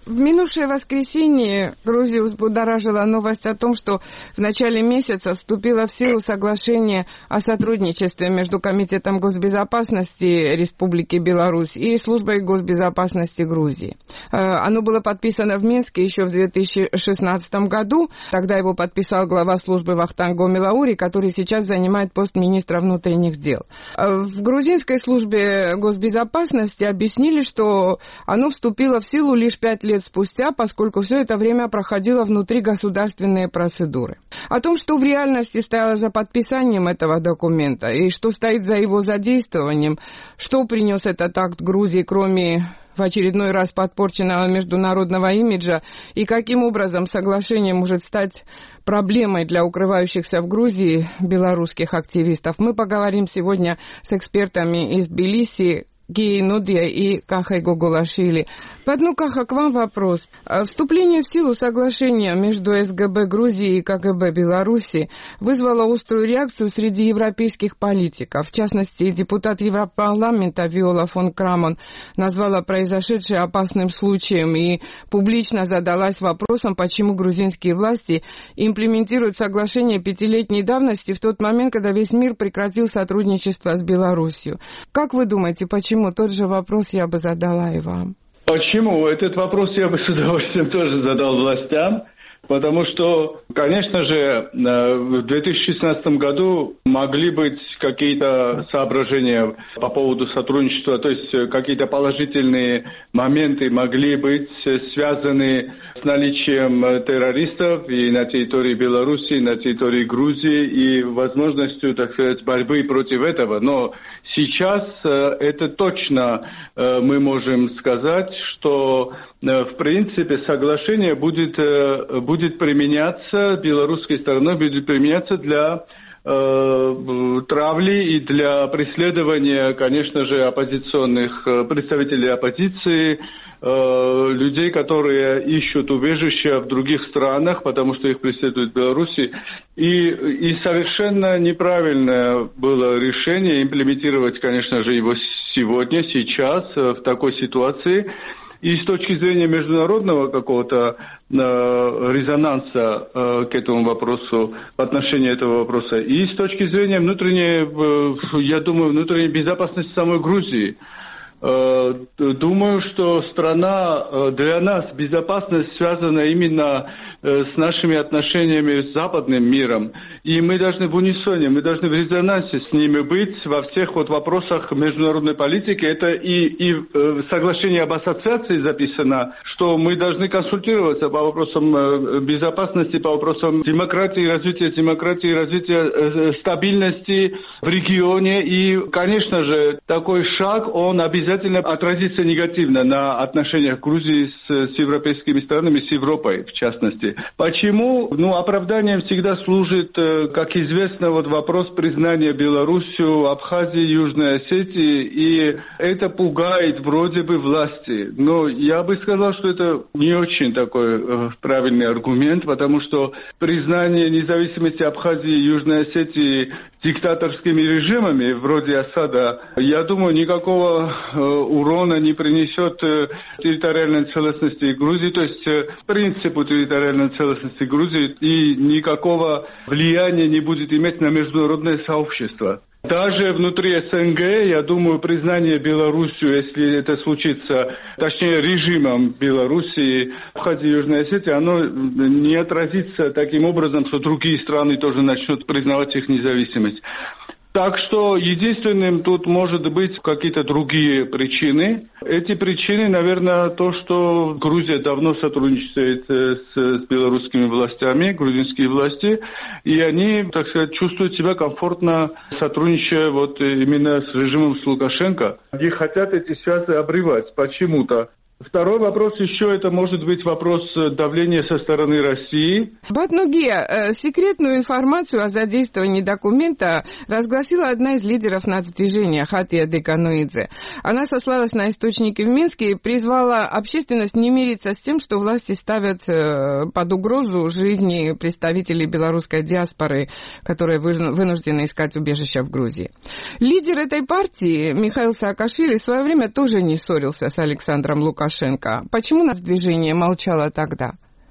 В минувшее воскресенье Грузию взбудоражила новость о том, что в начале месяца вступило в силу соглашение о сотрудничестве между Комитетом госбезопасности Республики Беларусь и Службой госбезопасности Грузии. Оно было подписано в Минске еще в две тысячи шестнадцатом году. Тогда его подписал глава службы Вахтанг Гомилаури, который сейчас занимает пост министра внутренних дел. В грузинской службе госбезопасности объяснили, что оно вступило в силу лишь пять лет спустя, поскольку все это время проходило внутригосударственные процедуры. О том, что в реальности стояло за подписанием этого документа и что стоит за его задействованием, что принес этот акт Грузии, кроме в очередной раз подпорченного международного имиджа, и каким образом соглашение может стать проблемой для укрывающихся в Грузии белорусских активистов, мы поговорим сегодня с экспертами из Тбилиси, Геей Нудия и Кахой Гогулашвили. Ну, Каха, к вам вопрос. Вступление в силу соглашения между СГБ Грузии и КГБ Беларуси вызвало острую реакцию среди европейских политиков. В частности, депутат Европарламента Виола фон Крамон назвала произошедшее опасным случаем и публично задалась вопросом, почему грузинские власти имплементируют соглашение пятилетней давности в тот момент, когда весь мир прекратил сотрудничество с Беларусью. Как вы думаете, почему? Тот же вопрос я бы задала и вам.
Почему? Этот вопрос я бы с удовольствием тоже задал властям, потому что, конечно же, в две тысячи шестнадцатом году могли быть какие-то соображения по поводу сотрудничества, то есть какие-то положительные моменты могли быть связаны с наличием террористов и на территории Беларуси, и на территории Грузии, и возможностью, так сказать, борьбы против этого. Но сейчас это точно мы можем сказать, что в принципе соглашение будет, будет применяться, белорусской стороной будет применяться для э, травли и для преследования, конечно же, оппозиционных представителей оппозиции, э, людей, которые ищут убежища в других странах, потому что их преследуют в Беларуси. И, и совершенно неправильное было решение имплементировать, конечно же, его сегодня, сейчас, в такой ситуации. И с точки зрения международного какого-то э, резонанса э, к этому вопросу, в отношении этого вопроса, и с точки зрения внутренней, э, я думаю, внутренней безопасности самой Грузии. Э, думаю, что страна, э, для нас безопасность связана именно э, с нашими отношениями с западным миром. И мы должны в унисоне, мы должны в резонансе с ними быть во всех вот вопросах международной политики. Это и, и э, соглашение об ассоциации записано, что мы должны консультироваться по вопросам э, безопасности, по вопросам демократии, развития демократии, развития э, стабильности в регионе. И, конечно же, такой шаг, он обязательно отразится негативно на отношениях Грузии с, с европейскими странами, с Европой в частности. Почему? Ну, оправданием всегда служит, как известно, вот вопрос признания Белоруссию, Абхазии, Южной Осетии, и это пугает вроде бы власти. Но я бы сказал, что это не очень такой э, правильный аргумент, потому что признание независимости Абхазии и Южной Осетии диктаторскими режимами, вроде Асада, я думаю, никакого э, урона не принесет э, территориальной целостности Грузии, то есть э, принципу территориальной целостности Грузии, и никакого влияния не будет иметь на международное сообщество. Даже внутри СНГ, я думаю, признание Белоруссию, если это случится, точнее режимом Белоруссии, Абхазии и Южной Осетии, оно не отразится таким образом, что другие страны тоже начнут признавать их независимость. Так что единственным тут может быть какие-то другие причины. Эти причины, наверное, то, что Грузия давно сотрудничает с, с белорусскими властями, грузинские власти, и они, так сказать, чувствуют себя комфортно, сотрудничая вот именно с режимом с Лукашенко. Они хотят эти связи обрывать почему-то. Второй вопрос еще, это может быть вопрос давления со стороны России.
Батнугия, секретную информацию о задействовании документа разгласила одна из лидеров нацдвижения Хатия Декануидзе. Она сослалась на источники в Минске и призвала общественность не мириться с тем, что власти ставят под угрозу жизни представителей белорусской диаспоры, которые вынуждены искать убежище в Грузии. Лидер этой партии Михаил Саакашвили в свое время тоже не ссорился с Александром Лукашенко. Лукашенко. Почему нацдвижение молчало тогда?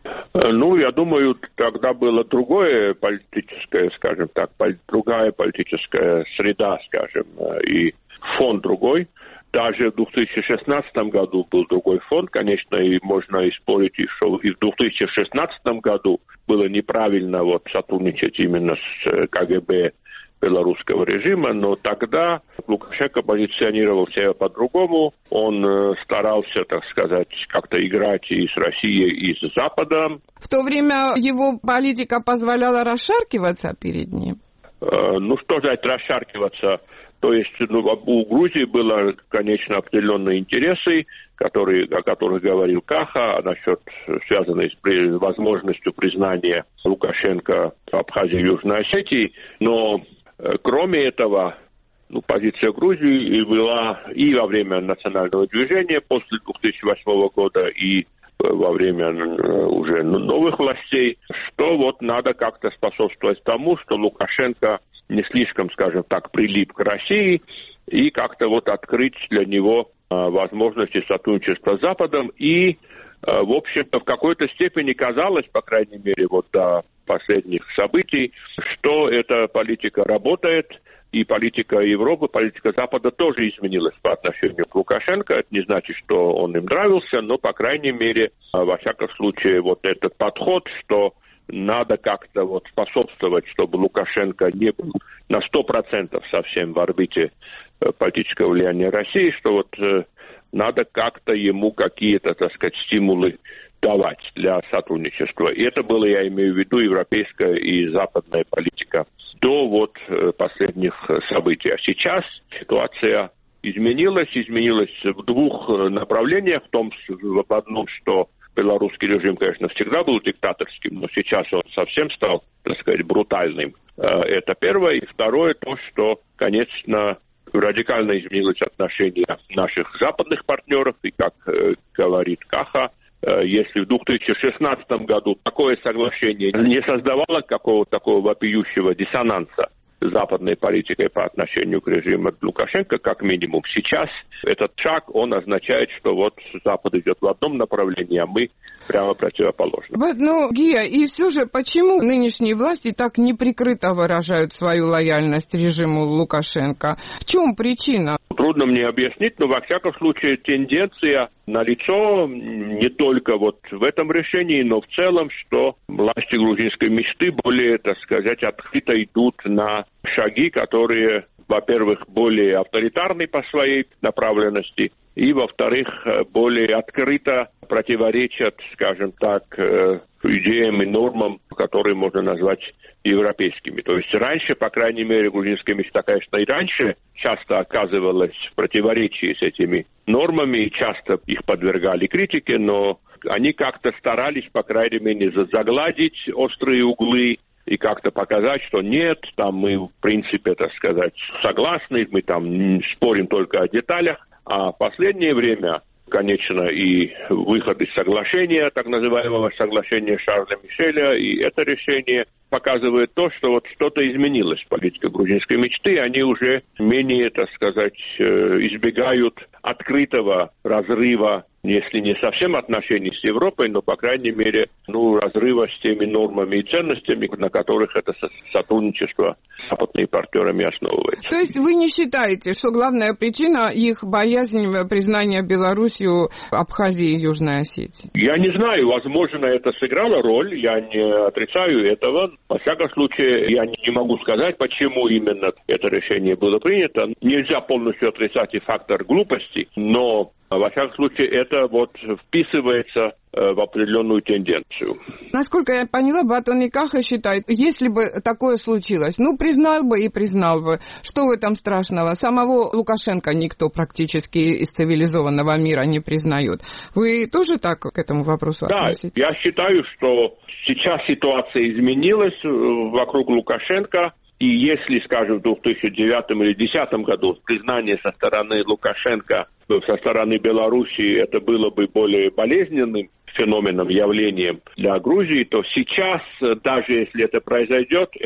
Ну, я думаю, тогда было другое политическое, скажем так, другая политическая среда, скажем, и фон другой. Даже в две тысячи шестнадцатом году был другой фон, конечно, и можно и спорить, что и в две тысячи шестнадцатом году было неправильно вот сотрудничать именно с КГБ белорусского режима, но тогда Лукашенко позиционировал себя по-другому. Он старался, так сказать, как-то играть и с Россией, и с Западом.
В то время его политика позволяла расшаркиваться перед ним?
Ну, что же это расшаркиваться? То есть ну, у Грузии было, конечно, определенные интересы, которые, о которых говорил Каха, насчет, связанные с возможностью признания Лукашенко Абхазии и Южной Осетии. Но кроме этого, ну, позиция Грузии была и во время национального движения после две тысячи восьмого года, и во время уже новых властей, что вот надо как-то способствовать тому, что Лукашенко не слишком, скажем так, прилип к России и как-то вот открыть для него а, возможности сотрудничества с Западом. И, а, в общем-то, в какой-то степени казалось, по крайней мере, вот до последних событий, что эта политика работает, и политика Европы, политика Запада тоже изменилась по отношению к Лукашенко. Это не значит, что он им нравился, но, по крайней мере, а, во всяком случае, вот этот подход, что надо как-то вот способствовать, чтобы Лукашенко не был на сто процентов совсем в орбите политического влияния России, что вот э, надо как-то ему какие-то, так сказать, стимулы давать для сотрудничества. И это было, я имею в виду, европейская и западная политика до вот э, последних событий. А сейчас ситуация изменилась, изменилась в двух направлениях, в том, в одном, что белорусский режим, конечно, всегда был диктаторским, но сейчас он совсем стал, так сказать, брутальным. Это первое. И второе, то, что, конечно, радикально изменилось отношение наших западных партнеров. И, как э, говорит Каха, э, если в две тысячи шестнадцатом году такое соглашение не создавало какого-то такого вопиющего диссонанса с западной политикой по отношению к режиму Лукашенко, как минимум сейчас, этот шаг, он означает, что вот Запад идет в одном направлении, а мы прямо противоположно.
Ну, Гия, и все же, почему нынешние власти так неприкрыто выражают свою лояльность режиму Лукашенко? В чем причина?
Трудно мне объяснить, но во всяком случае тенденция налицо не только вот в этом решении, но в целом, что власти грузинской мечты более, так сказать, открыто идут на шаги, которые, во-первых, более авторитарны по своей направленности, и, во-вторых, более открыто противоречат, скажем так, идеям и нормам, которые можно назвать европейскими. То есть раньше, по крайней мере, грузинская мечта, конечно, и раньше часто оказывалась в противоречии с этими нормами, и часто их подвергали критике, но они как-то старались, по крайней мере, загладить острые углы и как-то показать, что нет, там мы, в принципе, так сказать, согласны, мы там спорим только о деталях. А в последнее время, конечно, и выход из соглашения, так называемого соглашения Шарля Мишеля, и это решение показывает то, что вот что-то изменилось в политике грузинской мечты. Они уже менее, так сказать, избегают открытого разрыва, если не совсем отношений с Европой, но, по крайней мере, ну, разрыва с теми нормами и ценностями, на которых это сотрудничество с западными партнерами основывается.
То есть вы не считаете, что главная причина их боязнь признания Белоруссию Абхазии и Южной Осетии?
Я не знаю, возможно, это сыграло роль, я не отрицаю этого. Во всяком случае, я не могу сказать, почему именно это решение было принято. Нельзя полностью отрицать и фактор глупости, но во всяком случае, это вот вписывается э, в определенную тенденцию.
Насколько я поняла, Батон Каха считает, если бы такое случилось, ну, признал бы и признал бы. Что в этом страшного? Самого Лукашенко никто практически из цивилизованного мира не признает. Вы тоже так к этому вопросу
да,
относитесь?
Да, я считаю, что сейчас ситуация изменилась вокруг Лукашенко. И если, скажем, в две тысячи девятом или две тысячи десятом году признание со стороны Лукашенко, со стороны Белоруссии, это было бы более болезненным феноменом, явлением для Грузии, то сейчас, даже если это произойдет, это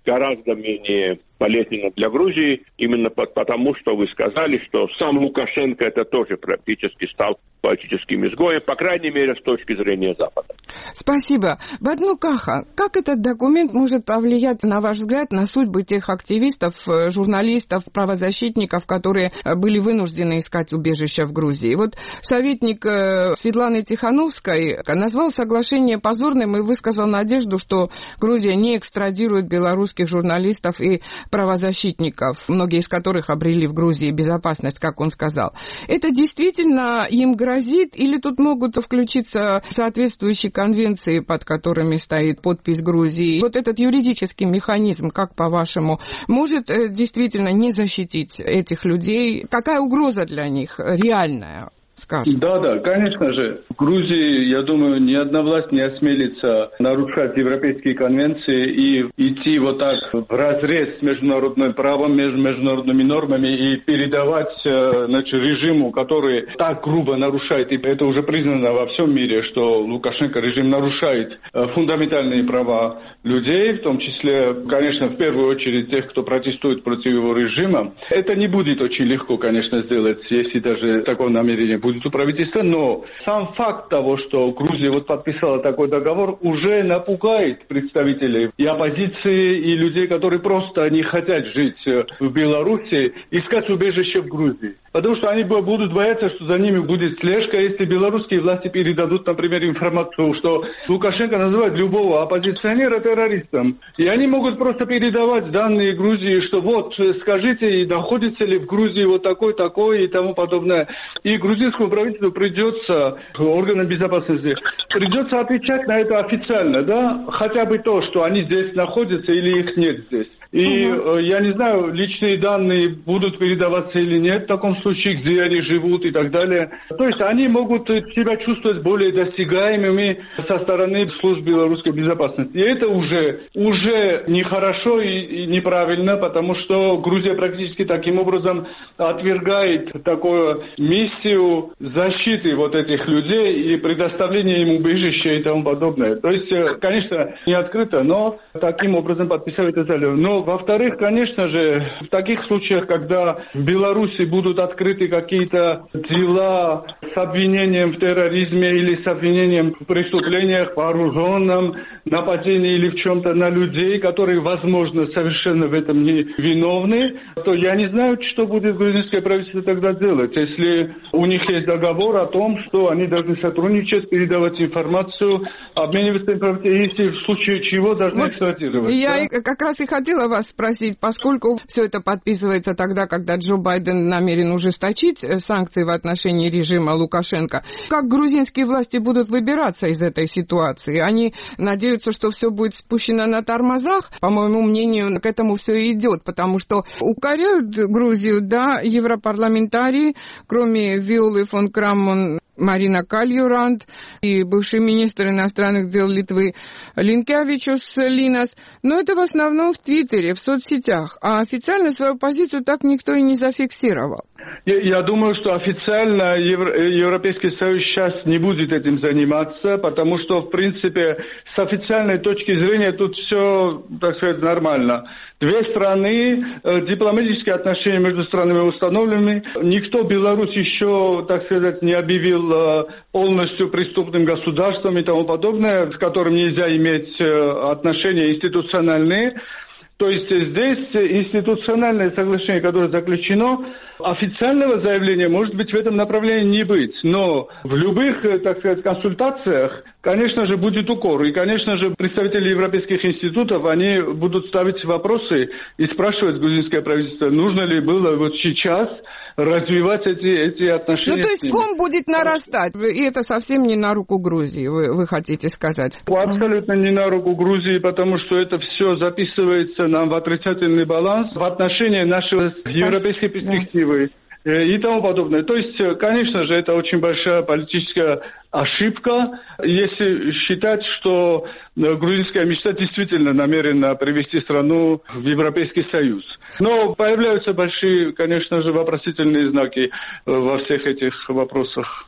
гораздо менее болезненно для Грузии, именно потому, что вы сказали, что сам Лукашенко это тоже практически стал политическим изгоем, по крайней мере, с точки зрения Запада.
Спасибо. Бадну Каха, как этот документ может повлиять, на ваш взгляд, на судьбы тех активистов, журналистов, правозащитников, которые были вынуждены искать убежище в Грузии? Вот советник Светланы Тихановской назвал соглашение позорным и высказал надежду, что Грузия не экстрадирует белорусских журналистов и правозащитников, многие из которых обрели в Грузии безопасность, как он сказал. Это действительно им грозит, или тут могут включиться соответствующие конвенции, под которыми стоит подпись Грузии? Вот этот юридический механизм, как по-вашему, может действительно не защитить этих людей? Какая угроза для них реальная? Скажем.
Да, да, конечно же. В Грузии, я думаю, ни одна власть не осмелится нарушать европейские конвенции и идти вот так вразрез с международным правом, между международными нормами и передавать значит, режиму, который так грубо нарушает, и это уже признано во всем мире, что Лукашенко режим нарушает фундаментальные права людей, в том числе, конечно, в первую очередь тех, кто протестует против его режима. Это не будет очень легко, конечно, сделать, если даже такое намерение будет у правительства, но сам факт того, что Грузия вот подписала такой договор, уже напугает представителей и оппозиции, и людей, которые просто не хотят жить в Беларуси, искать убежище в Грузии. Потому что они будут бояться, что за ними будет слежка, если белорусские власти передадут, например, информацию, что Лукашенко называет любого оппозиционера террористом. И они могут просто передавать данные Грузии, что вот, скажите, находится ли в Грузии вот такой-такой и тому подобное. И грузинскому правительству придется, органам безопасности, придется отвечать на это официально, да, хотя бы то, что они здесь находятся или их нет здесь. И угу. я не знаю, личные данные будут передаваться или нет в таком случае, где они живут и так далее. То есть они могут себя чувствовать более достигаемыми со стороны служб белорусской безопасности. И это уже, уже нехорошо и, и неправильно, потому что Грузия практически таким образом отвергает такую миссию защиты вот этих людей и предоставления им убежища и тому подобное. То есть, конечно, не открыто, но таким образом подписывает это. Но во-вторых, конечно же, в таких случаях, когда в Беларуси будут открыты какие-то дела с обвинением в терроризме или с обвинением в преступлениях, вооруженном нападении или в чем-то на людей, которые, возможно, совершенно в этом не виновны, то я не знаю, что будет грузинское правительство тогда делать, если у них есть договор о том, что они должны сотрудничать, передавать информацию, обмениваться информацией, если в случае чего должны вот экстрадировать.
Я да? как раз и хотела вас спросить, поскольку все это подписывается тогда, когда Джо Байден намерен ужесточить санкции в отношении режима Лукашенко, как грузинские власти будут выбираться из этой ситуации? Они надеются, что все будет спущено на тормозах? По моему мнению, к этому все и идет, потому что укоряют Грузию, да, европарламентарии, кроме Виолы фон Крамон, Марина Кальюрант и бывший министр иностранных дел Литвы Линкевичус Линас. Но это в основном в Твиттере, в соцсетях. А официально свою позицию так никто и не зафиксировал.
Я, я думаю, что официально Евро, Европейский Союз сейчас не будет этим заниматься, потому что, в принципе, с официальной точки зрения тут все, так сказать, нормально. Две страны, дипломатические отношения между странами установлены. Никто Беларусь еще, так сказать, не объявил полностью преступным государством и тому подобное, с которым нельзя иметь отношения институциональные. То есть здесь институциональное соглашение, которое заключено, официального заявления, может быть, в этом направлении не быть. Но в любых, так сказать, консультациях, конечно же, будет укор. И, конечно же, представители европейских институтов, они будут ставить вопросы и спрашивать грузинское правительство, нужно ли было вот сейчас развивать эти, эти отношения.
Ну, то есть ком будет нарастать, и это совсем не на руку Грузии, вы, вы хотите сказать?
Абсолютно не на руку Грузии, потому что это все записывается нам в отрицательный баланс в отношении нашей европейской перспективы. И тому подобное. То есть, конечно же, это очень большая политическая ошибка, если считать, что грузинская мечта действительно намерена привести страну в Европейский Союз. Но появляются большие, конечно же, вопросительные знаки во всех этих вопросах.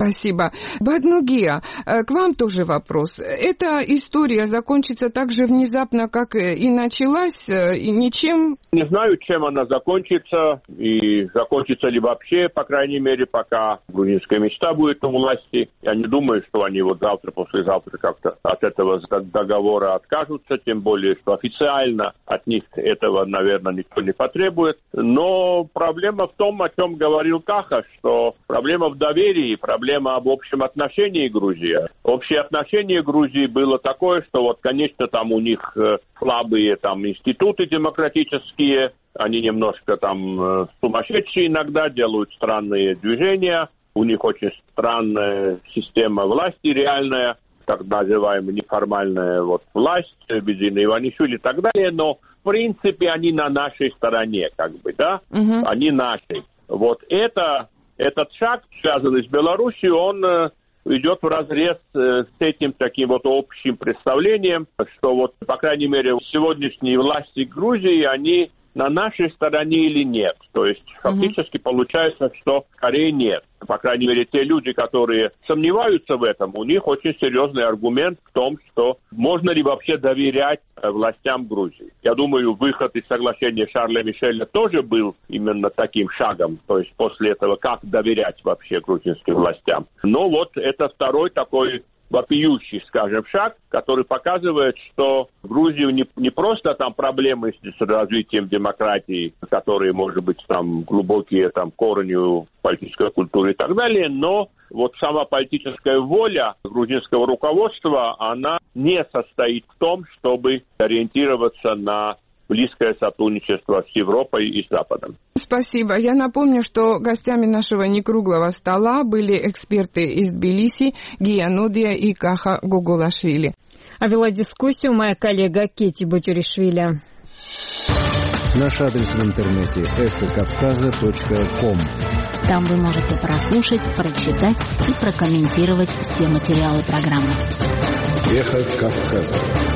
Спасибо. Баднугия, к вам тоже вопрос. Эта история закончится так же внезапно, как и началась, и ничем?
Не знаю, чем она закончится, и закончится ли вообще, по крайней мере, пока грузинская мечта будет у власти. Я не думаю, что они вот завтра, послезавтра как-то от этого договора откажутся, тем более, что официально от них этого, наверное, никто не потребует. Но проблема в том, о чем говорил Каха, что проблема в доверии, проблема об общем отношении Грузии. Общее отношение Грузии было такое, что вот, конечно, там у них слабые там институты демократические, они немножко там сумасшедшие иногда, делают странные движения, у них очень странная система власти реальная, так называемая неформальная вот власть, Бедзина Иванишвили и так далее, но в принципе они на нашей стороне, как бы, да, угу. Они наши. Вот это, этот шаг, связанный с Белоруссией, он э, идет вразрез э, с этим таким вот общим представлением, что вот, по крайней мере, сегодняшние власти Грузии, они на нашей стороне или нет. То есть фактически mm-hmm. получается, что скорее нет. По крайней мере, те люди, которые сомневаются в этом, у них очень серьезный аргумент в том, что можно ли вообще доверять властям Грузии. Я думаю, выход из соглашения Шарля Мишеля тоже был именно таким шагом. То есть после этого, как доверять вообще грузинским властям. Но вот это второй такой вопиющий, скажем, шаг, который показывает, что в Грузии не, не просто там проблемы с развитием демократии, которые, может быть, там глубокие там корни в политической культуре и так далее, но вот сама политическая воля грузинского руководства, она не состоит в том, чтобы ориентироваться на близкое сотрудничество с Европой и Западом.
Спасибо. Я напомню, что гостями нашего некруглого стола были эксперты из Тбилиси Гия Нудия и Каха Гугулашвили.
А вела дискуссию моя коллега Кети Бутюришвили.
Наш адрес в интернете эхо кавказа точка ком.
Там вы можете прослушать, прочитать и прокомментировать все материалы программы.
Эхо Кавказа.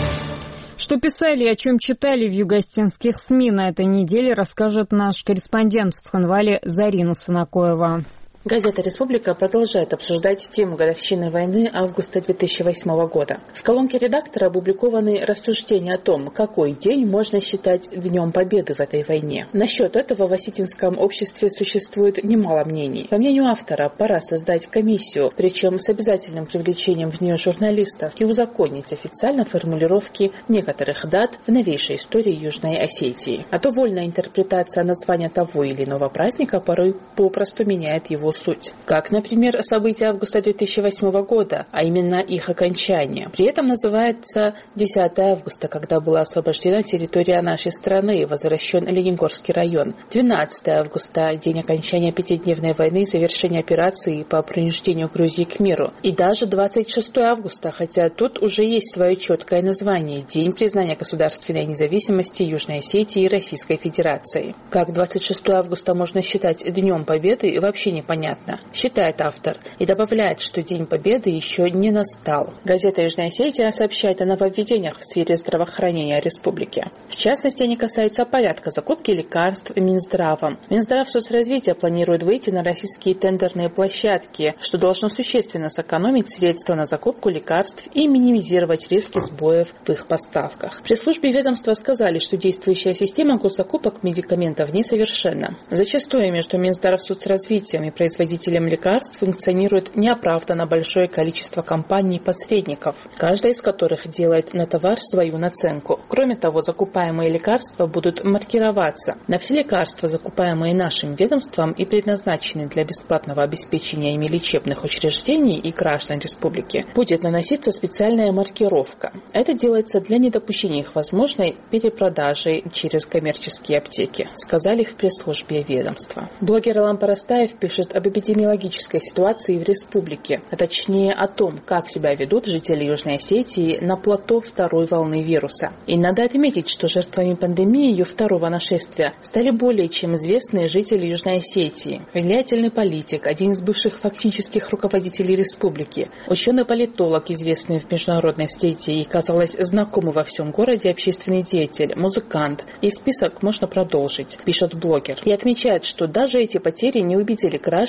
Что писали и о чем читали в юго-осетинских СМИ на этой неделе, расскажет наш корреспондент в Цхинвале Зарина Санакоева.
Газета «Республика» продолжает обсуждать тему годовщины войны августа две тысячи восьмого года. В колонке редактора опубликованы рассуждения о том, какой день можно считать Днем Победы в этой войне. Насчет этого в осетинском обществе существует немало мнений. По мнению автора, пора создать комиссию, причем с обязательным привлечением в нее журналистов, и узаконить официально формулировки некоторых дат в новейшей истории Южной Осетии. А то вольная интерпретация названия того или иного праздника порой попросту меняет его суть. Как, например, события августа две тысячи восьмого года, а именно их окончание. При этом называется десятого августа, когда была освобождена территория нашей страны и возвращен Лениногорский район. двенадцатого августа, день окончания пятидневной войны и завершения операции по принуждению Грузии к миру. И даже двадцать шестого августа, хотя тут уже есть свое четкое название – День признания государственной независимости Южной Осетии и Российской Федерации. Как двадцать шестого августа можно считать Днем Победы, вообще непонятно. Понятно, считает автор, и добавляет, что День Победы еще не настал. Газета «Южная Осетия» сообщает о нововведениях в сфере здравоохранения республики. В частности, они касаются порядка закупки лекарств Минздравом. Минздрав соцразвития планирует выйти на российские тендерные площадки, что должно существенно сэкономить средства на закупку лекарств и минимизировать риски сбоев в их поставках. При службе ведомства сказали, что действующая система госзакупок медикаментов несовершенна. Зачастую между Минздрав соцразвитием и производителями производителям лекарств функционирует неоправданно большое количество компаний-посредников, каждая из которых делает на товар свою наценку. Кроме того, закупаемые лекарства будут маркироваться. На все лекарства, закупаемые нашим ведомством и предназначенные для бесплатного обеспечения ими лечебных учреждений и граждан республики, будет наноситься специальная маркировка. Это делается для недопущения их возможной перепродажи через коммерческие аптеки, сказали в пресс-службе ведомства. Блогер Алан Парастаев пишет об эпидемиологической ситуации в республике, а точнее о том, как себя ведут жители Южной Осетии на плато второй волны вируса. И надо отметить, что жертвами пандемии ее второго нашествия стали более чем известные жители Южной Осетии, влиятельный политик, один из бывших фактических руководителей республики, ученый-политолог, известный в международной сети и, казалось, знакомый во всем городе общественный деятель, музыкант. И список можно продолжить, пишет блогер. И отмечает, что даже эти потери не убедили граждан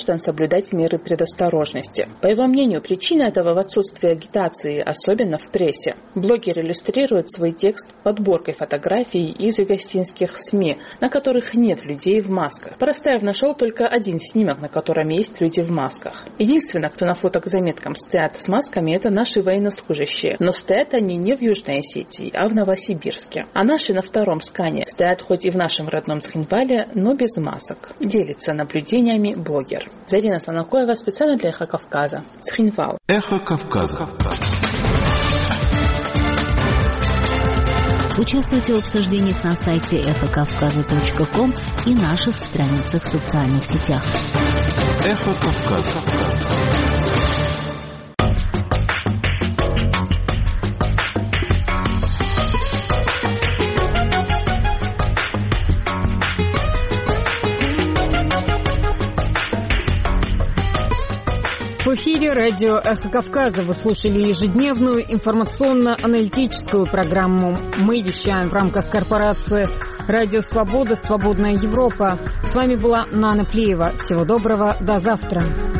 граждан соблюдать меры предосторожности. По его мнению, причина этого в отсутствии агитации, особенно в прессе. Блогер иллюстрирует свой текст подборкой фотографий из югославских СМИ, на которых нет людей в масках. Парастаев нашел только один снимок, на котором есть люди в масках. Единственное, кто на фото к заметкам стоят с масками, это наши военнослужащие. Но стоят они не в Южной Осетии, а в Новосибирске. А наши на втором скане стоят хоть и в нашем родном Цхинвале, но без масок. Делится наблюдениями блогер. Зарина Санакоева специально для Эхо Кавказа. Цхинвал.
Эхо Кавказа.
Участвуйте в обсуждениях на сайте эхо кавказа точка ком и наших страницах в социальных сетях.
Эхо Кавказа.
В эфире радио «Эхо Кавказа». Вы слушали ежедневную информационно-аналитическую программу. Мы вещаем в рамках корпорации «Радио Свобода. Свободная Европа». С вами была Нана Плеева. Всего доброго. До завтра.